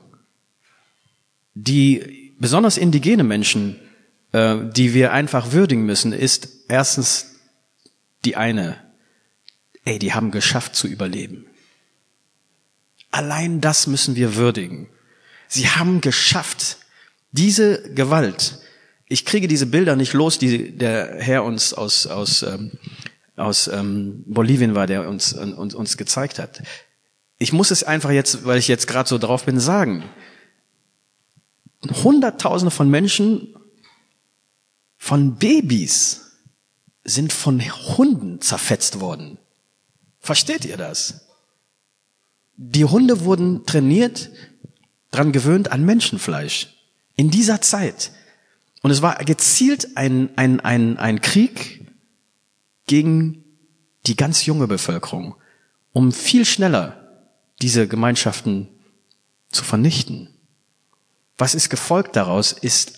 die besonders indigene Menschen, äh, die wir einfach würdigen müssen, ist erstens die eine, ey, die haben geschafft zu überleben. Allein das müssen wir würdigen. Sie haben geschafft, diese Gewalt. Ich kriege diese Bilder nicht los, die der Herr uns aus aus ähm, aus ähm, Bolivien war, der uns, uns uns gezeigt hat. Ich muss es einfach jetzt, weil ich jetzt gerade so drauf bin, sagen. Hunderttausende von Menschen, von Babys, sind von Hunden zerfetzt worden. Versteht ihr das? Die Hunde wurden trainiert, dran gewöhnt an Menschenfleisch. In dieser Zeit. Und es war gezielt ein, ein, ein, ein Krieg gegen die ganz junge Bevölkerung, um viel schneller diese Gemeinschaften zu vernichten. Was ist gefolgt daraus, ist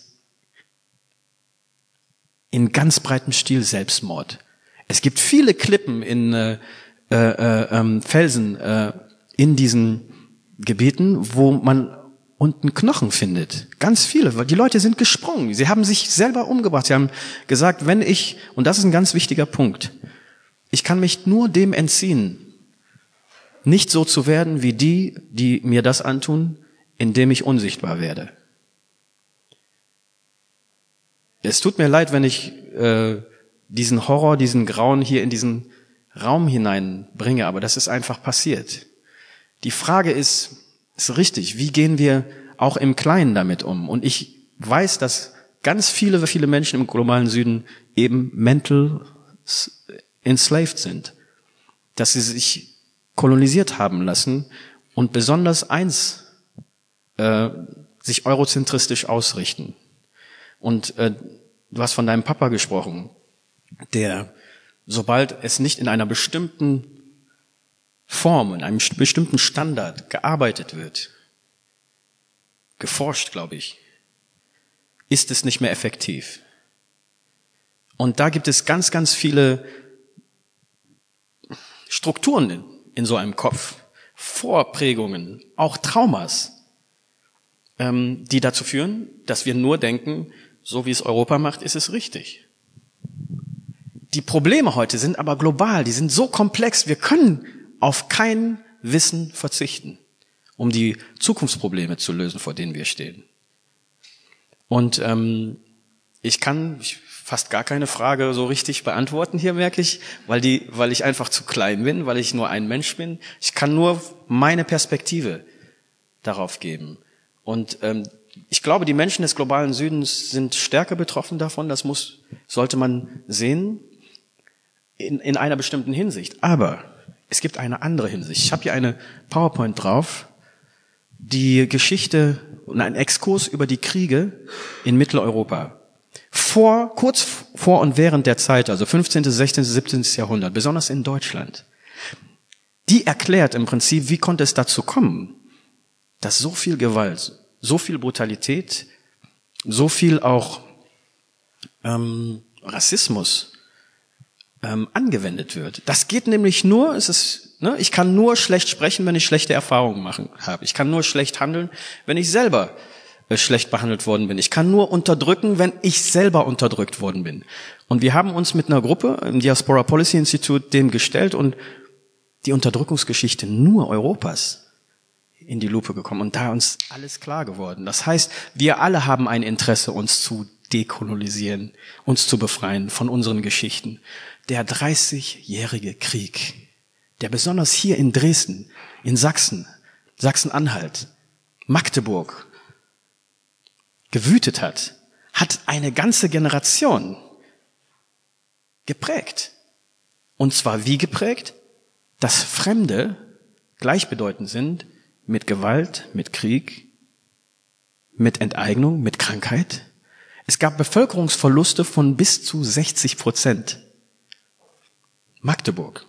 in ganz breitem Stil Selbstmord. Es gibt viele Klippen in äh, äh, äh, Felsen äh, in diesen Gebieten, wo man unten Knochen findet. Ganz viele, weil die Leute sind gesprungen. Sie haben sich selber umgebracht. Sie haben gesagt, wenn ich, und das ist ein ganz wichtiger Punkt, ich kann mich nur dem entziehen, nicht so zu werden wie die, die mir das antun, indem ich unsichtbar werde. Es tut mir leid, wenn ich äh, diesen Horror, diesen Grauen hier in diesen Raum hineinbringe, aber das ist einfach passiert. Die Frage ist, ist richtig, wie gehen wir auch im Kleinen damit um? Und ich weiß, dass ganz viele, viele Menschen im globalen Süden eben mental enslaved sind. Dass sie sich kolonisiert haben lassen und besonders eins, äh, sich eurozentristisch ausrichten. Und äh, du hast von deinem Papa gesprochen, der, sobald es nicht in einer bestimmten Form, in einem bestimmten Standard gearbeitet wird, geforscht, glaube ich, ist es nicht mehr effektiv. Und da gibt es ganz, ganz viele Strukturen in, in so einem Kopf, Vorprägungen, auch Traumas, ähm, die dazu führen, dass wir nur denken, so wie es Europa macht, ist es richtig. Die Probleme heute sind aber global, die sind so komplex, wir können auf kein Wissen verzichten, um die Zukunftsprobleme zu lösen, vor denen wir stehen. Und ähm, ich kann fast gar keine Frage so richtig beantworten hier, merke ich, weil die, weil ich einfach zu klein bin, weil ich nur ein Mensch bin. Ich kann nur meine Perspektive darauf geben. Und ähm, ich glaube, die Menschen des globalen Südens sind stärker betroffen davon. Das muss, sollte man sehen in, in einer bestimmten Hinsicht. Aber es gibt eine andere Hinsicht. Ich habe hier eine PowerPoint drauf, die Geschichte und ein Exkurs über die Kriege in Mitteleuropa. Vor, kurz vor und während der Zeit, also fünfzehnten, sechzehnten, siebzehnten Jahrhundert, besonders in Deutschland. Die erklärt im Prinzip, wie konnte es dazu kommen, dass so viel Gewalt, so viel Brutalität, so viel auch ähm, Rassismus ähm, angewendet wird. Das geht nämlich nur, es ist, ne, ich kann nur schlecht sprechen, wenn ich schlechte Erfahrungen machen habe. Ich kann nur schlecht handeln, wenn ich selber äh, schlecht behandelt worden bin. Ich kann nur unterdrücken, wenn ich selber unterdrückt worden bin. Und wir haben uns mit einer Gruppe im Diaspora Policy Institute dem gestellt und die Unterdrückungsgeschichte nur Europas in die Lupe gekommen und da uns alles klar geworden. Das heißt, wir alle haben ein Interesse, uns zu dekolonisieren, uns zu befreien von unseren Geschichten. Der dreißigjährige Krieg, der besonders hier in Dresden, in Sachsen, Sachsen-Anhalt, Magdeburg gewütet hat, hat eine ganze Generation geprägt. Und zwar wie geprägt? Dass Fremde gleichbedeutend sind mit Gewalt, mit Krieg, mit Enteignung, mit Krankheit. Es gab Bevölkerungsverluste von bis zu sechzig Prozent. Magdeburg.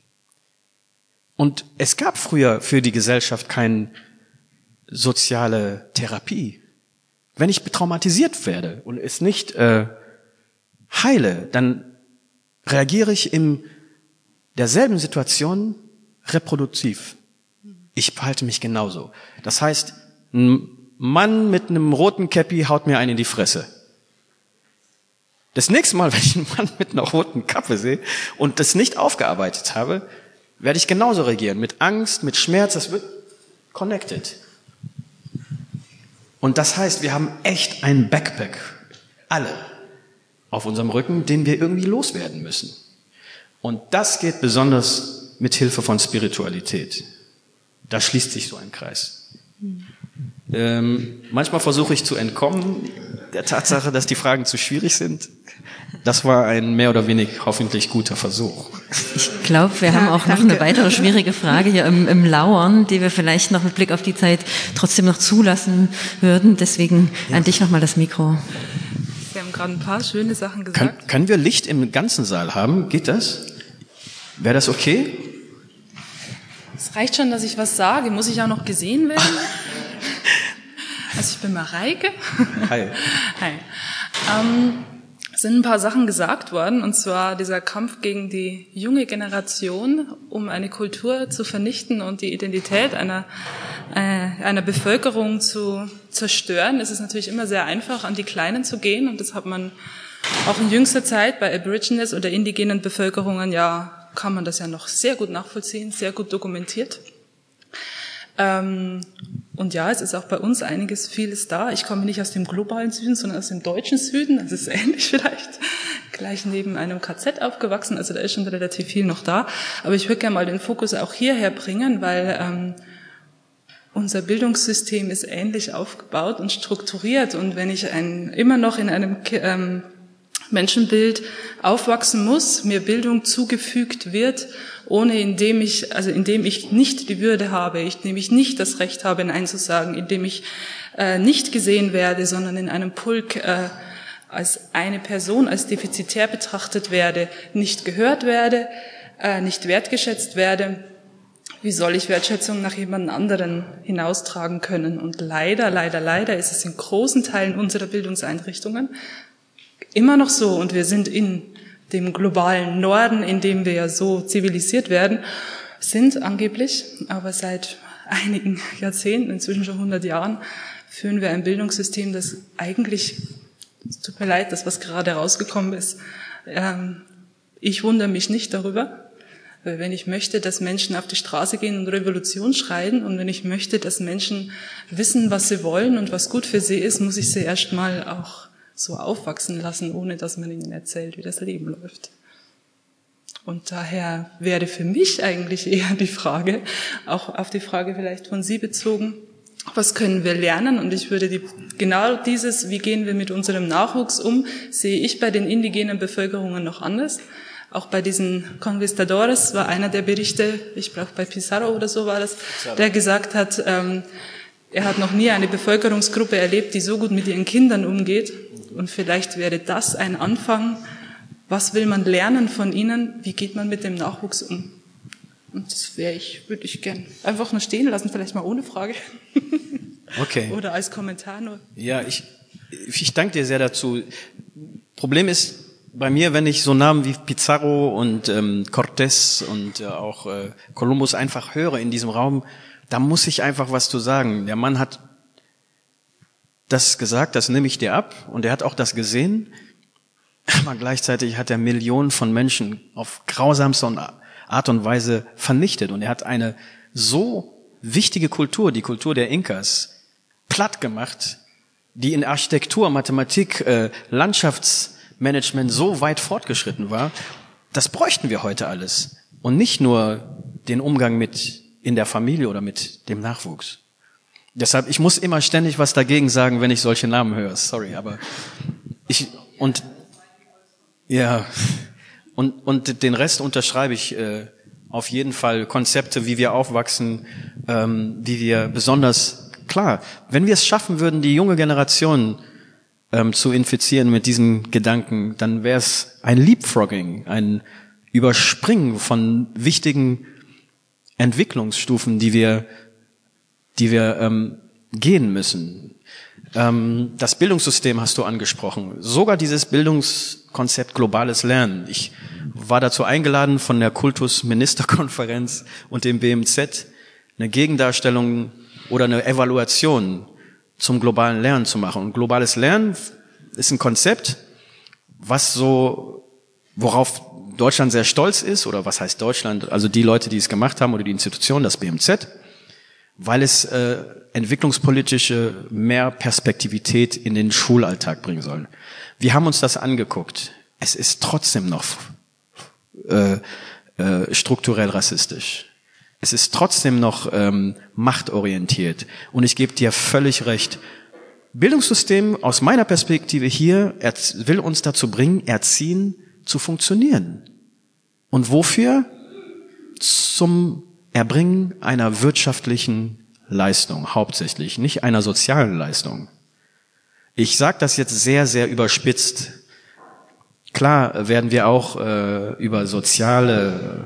Und es gab früher für die Gesellschaft keine soziale Therapie. Wenn ich traumatisiert werde und es nicht äh, heile, dann reagiere ich in derselben Situation reproduktiv. Ich verhalte mich genauso. Das heißt, ein Mann mit einem roten Käppi haut mir einen in die Fresse. Das nächste Mal, wenn ich einen Mann mit einer roten Kappe sehe und das nicht aufgearbeitet habe, werde ich genauso reagieren. Mit Angst, mit Schmerz, das wird connected. Und das heißt, wir haben echt einen Backpack, alle, auf unserem Rücken, den wir irgendwie loswerden müssen. Und das geht besonders mit Hilfe von Spiritualität. Da schließt sich so ein Kreis. Mhm. Ähm, manchmal versuche ich zu entkommen der Tatsache, dass die Fragen zu schwierig sind. Das war ein mehr oder weniger hoffentlich guter Versuch. Ich glaube, wir haben auch noch eine weitere schwierige Frage hier im, im Lauern, die wir vielleicht noch mit Blick auf die Zeit trotzdem noch zulassen würden. Deswegen ja. An dich nochmal das Mikro. Sie haben gerade ein paar schöne Sachen gesagt. Kann, können wir Licht im ganzen Saal haben? Geht das? Wäre das okay? Es reicht schon, dass ich was sage. Muss ich auch noch gesehen werden? Also ich bin Mareike. Hi. Hi. Ähm, es sind ein paar Sachen gesagt worden, und zwar dieser Kampf gegen die junge Generation, um eine Kultur zu vernichten und die Identität einer, äh, einer Bevölkerung zu zerstören. Es ist natürlich immer sehr einfach, an die Kleinen zu gehen, und das hat man auch in jüngster Zeit bei Aborigines oder indigenen Bevölkerungen, ja, kann man das ja noch sehr gut nachvollziehen, sehr gut dokumentiert. Ähm, und ja, es ist auch bei uns einiges, vieles da. Ich komme nicht aus dem globalen Süden, sondern aus dem deutschen Süden. Das ist ähnlich vielleicht. Gleich neben einem K Z aufgewachsen. Also da ist schon relativ viel noch da. Aber ich würde gerne mal den Fokus auch hierher bringen, weil ähm, unser Bildungssystem ist ähnlich aufgebaut und strukturiert. Und wenn ich ein, immer noch in einem ähm, Menschenbild aufwachsen muss, mir Bildung zugefügt wird, ohne indem ich, also indem ich nicht die Würde habe, indem ich nicht das Recht habe, Nein zu sagen, indem ich äh, nicht gesehen werde, sondern in einem Pulk äh, als eine Person, als defizitär betrachtet werde, nicht gehört werde, äh, nicht wertgeschätzt werde. Wie soll ich Wertschätzung nach jemand anderen hinaustragen können? Und leider, leider, leider ist es in großen Teilen unserer Bildungseinrichtungen immer noch so, und wir sind in dem globalen Norden, in dem wir ja so zivilisiert werden, sind angeblich, aber seit einigen Jahrzehnten, inzwischen schon hundert Jahren, führen wir ein Bildungssystem, das eigentlich, es tut mir leid, das was gerade rausgekommen ist, ähm, ich wundere mich nicht darüber, weil wenn ich möchte, dass Menschen auf die Straße gehen und Revolution schreien, und wenn ich möchte, dass Menschen wissen, was sie wollen und was gut für sie ist, muss ich sie erstmal auch so aufwachsen lassen, ohne dass man ihnen erzählt, wie das Leben läuft. Und daher wäre für mich eigentlich eher die Frage, auch auf die Frage vielleicht von Sie bezogen, was können wir lernen? Und ich würde die, genau dieses, wie gehen wir mit unserem Nachwuchs um, sehe ich bei den indigenen Bevölkerungen noch anders. Auch bei diesen Conquistadores war einer der Berichte, ich glaube bei Pizarro oder so war das, der gesagt hat, ähm, er hat noch nie eine Bevölkerungsgruppe erlebt, die so gut mit ihren Kindern umgeht. Und vielleicht wäre das ein Anfang. Was will man lernen von ihnen? Wie geht man mit dem Nachwuchs um? Und das wäre ich, würde ich gern einfach nur stehen lassen, vielleicht mal ohne Frage. Okay. Oder als Kommentar nur. Ja, ich, ich danke dir sehr dazu. Problem ist bei mir, wenn ich so Namen wie Pizarro und ähm, Cortés und äh, auch äh, Kolumbus einfach höre in diesem Raum, da muss ich einfach was zu sagen. Der Mann hat das gesagt, das nehme ich dir ab, und er hat auch das gesehen, aber gleichzeitig hat er Millionen von Menschen auf grausamste Art und Weise vernichtet, und er hat eine so wichtige Kultur, die Kultur der Inkas, platt gemacht, die in Architektur, Mathematik, äh, Landschaftsmanagement so weit fortgeschritten war. Das bräuchten wir heute alles, und nicht nur den Umgang mit in der Familie oder mit dem Nachwuchs. Deshalb, ich muss immer ständig was dagegen sagen, wenn ich solche Namen höre. Sorry, aber ich, und, ja, und, und den Rest unterschreibe ich, äh, auf jeden Fall. Konzepte, wie wir aufwachsen, ähm, wie wir besonders, klar, wenn wir es schaffen würden, die junge Generation ähm, zu infizieren mit diesen Gedanken, dann wäre es ein Leapfrogging, ein Überspringen von wichtigen Entwicklungsstufen, die wir, die wir ähm, gehen müssen. Ähm, das Bildungssystem hast du angesprochen. Sogar dieses Bildungskonzept globales Lernen. Ich war dazu eingeladen von der Kultusministerkonferenz und dem B M Z, eine Gegendarstellung oder eine Evaluation zum globalen Lernen zu machen. Und globales Lernen ist ein Konzept, was so, worauf Deutschland sehr stolz ist, oder was heißt Deutschland, also die Leute, die es gemacht haben oder die Institution, das B M Z, weil es äh, entwicklungspolitische mehr Perspektivität in den Schulalltag bringen soll. Wir haben uns das angeguckt. Es ist trotzdem noch äh, äh, strukturell rassistisch. Es ist trotzdem noch ähm, machtorientiert. Und ich gebe dir völlig recht. Bildungssystem aus meiner Perspektive hier will uns dazu bringen, Erziehen zu funktionieren. Und wofür? Zum Erbringen einer wirtschaftlichen Leistung, hauptsächlich, nicht einer sozialen Leistung. Ich sage das jetzt sehr, sehr überspitzt. Klar werden wir auch äh, über soziale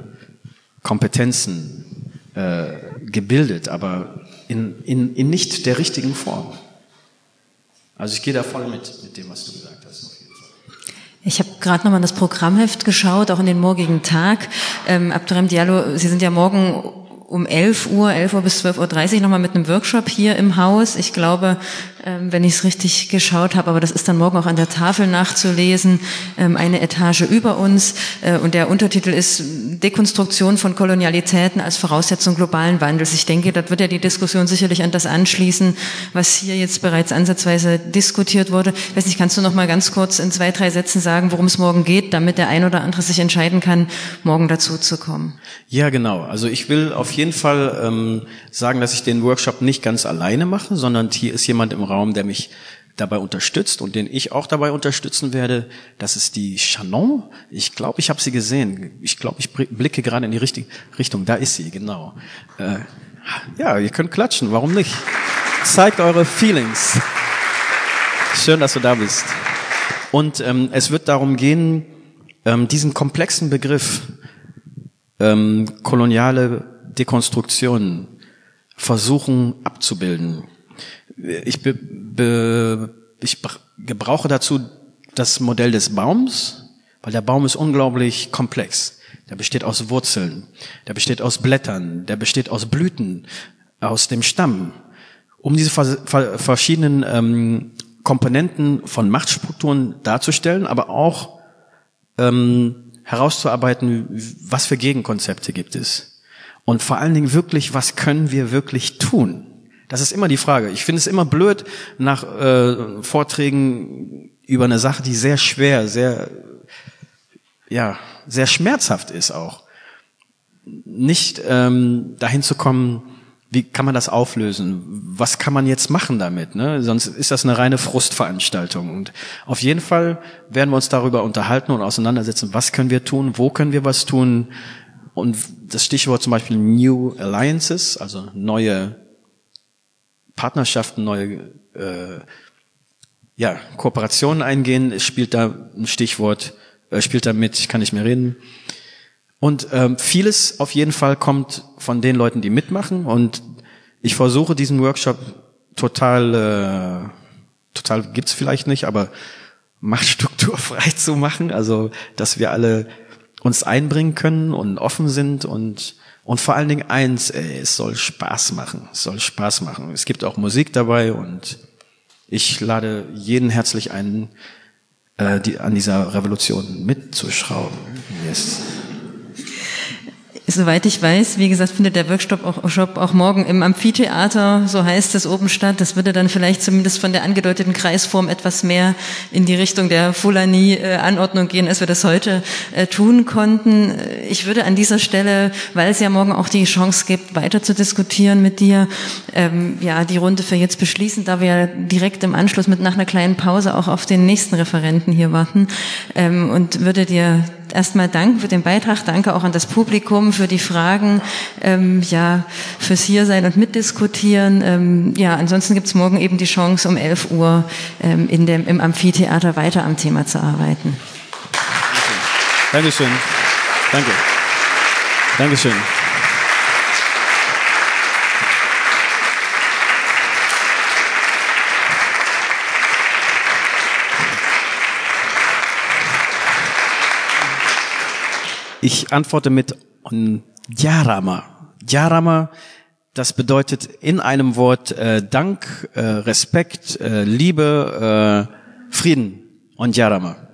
Kompetenzen äh, gebildet, aber in, in, in nicht der richtigen Form. Also ich gehe da voll mit, mit dem, was du gesagt hast. Ich habe gerade nochmal das Programmheft geschaut, auch in den morgigen Tag. Ähm, Abderrahmane Diallo, Sie sind ja morgen um elf Uhr, elf Uhr bis zwölf Uhr dreißig nochmal mit einem Workshop hier im Haus. Ich glaube, ähm, wenn ich es richtig geschaut habe, aber das ist dann morgen auch an der Tafel nachzulesen, ähm, eine Etage über uns. Äh, und der Untertitel ist Dekonstruktion von Kolonialitäten als Voraussetzung globalen Wandels. Ich denke, das wird ja die Diskussion sicherlich an das anschließen, was hier jetzt bereits ansatzweise diskutiert wurde. Ich weiß nicht, kannst du noch mal ganz kurz in zwei, drei Sätzen sagen, worum es morgen geht, damit der ein oder andere sich entscheiden kann, morgen dazu zu kommen? Ja, genau. Also ich will auf jeden Fall ähm, sagen, dass ich den Workshop nicht ganz alleine mache, sondern hier ist jemand im Raum, der mich dabei unterstützt und den ich auch dabei unterstützen werde. Das ist die Shannon. Ich glaube, ich habe sie gesehen. Ich glaube, ich blicke gerade in die richtige Richtung. Da ist sie, genau. Äh, ja, ihr könnt klatschen. Warum nicht? Zeigt eure Feelings. Schön, dass du da bist. Und ähm, es wird darum gehen, ähm, diesen komplexen Begriff ähm, koloniale Dekonstruktion versuchen abzubilden. Ich, be, be, ich gebrauche dazu das Modell des Baums, weil der Baum ist unglaublich komplex. Der besteht aus Wurzeln, der besteht aus Blättern, der besteht aus Blüten, aus dem Stamm. Um diese ver, verschiedenen ähm, Komponenten von Machtstrukturen darzustellen, aber auch ähm, herauszuarbeiten, was für Gegenkonzepte gibt es. Und vor allen Dingen wirklich, was können wir wirklich tun? Das ist immer die Frage. Ich finde es immer blöd, nach äh, Vorträgen über eine Sache, die sehr schwer, sehr, ja, sehr schmerzhaft ist auch, nicht ähm, dahin zu kommen, wie kann man das auflösen? Was kann man jetzt machen damit? Ne? Sonst ist das eine reine Frustveranstaltung. Und auf jeden Fall werden wir uns darüber unterhalten und auseinandersetzen, was können wir tun, wo können wir was tun. Und das Stichwort zum Beispiel New Alliances, also neue Partnerschaften, neue äh, ja, Kooperationen eingehen, spielt da ein Stichwort, äh, spielt da mit, ich kann nicht mehr reden. Und ähm, vieles auf jeden Fall kommt von den Leuten, die mitmachen. Und ich versuche diesen Workshop total, äh, total gibt's vielleicht nicht, aber machtstrukturfrei zu machen. Also, dass wir alle uns einbringen können und offen sind und und vor allen Dingen eins, ey, es soll Spaß machen. Es soll Spaß machen. Es gibt auch Musik dabei und ich lade jeden herzlich ein, äh, die, an dieser Revolution mitzuschrauben. Yes. Soweit ich weiß, wie gesagt, findet der Workshop auch, Shop auch morgen im Amphitheater, so heißt es, oben statt. Das würde dann vielleicht zumindest von der angedeuteten Kreisform etwas mehr in die Richtung der Fulani-Anordnung gehen, als wir das heute äh, tun konnten. Ich würde an dieser Stelle, weil es ja morgen auch die Chance gibt, weiter zu diskutieren mit dir, ähm, ja, die Runde für jetzt beschließen, da wir ja direkt im Anschluss mit nach einer kleinen Pause auch auf den nächsten Referenten hier warten, ähm, und würde dir erstmal danken für den Beitrag, danke auch an das Publikum für die Fragen, ähm, ja, fürs Hiersein und Mitdiskutieren. Ähm, ja, ansonsten gibt's morgen eben die Chance, um elf Uhr ähm, in dem, im Amphitheater weiter am Thema zu arbeiten. Dankeschön. Danke. Dankeschön. Ich antworte mit Djarama. Djarama, das bedeutet in einem Wort äh, Dank, äh, Respekt, äh, Liebe, äh, Frieden. Djarama.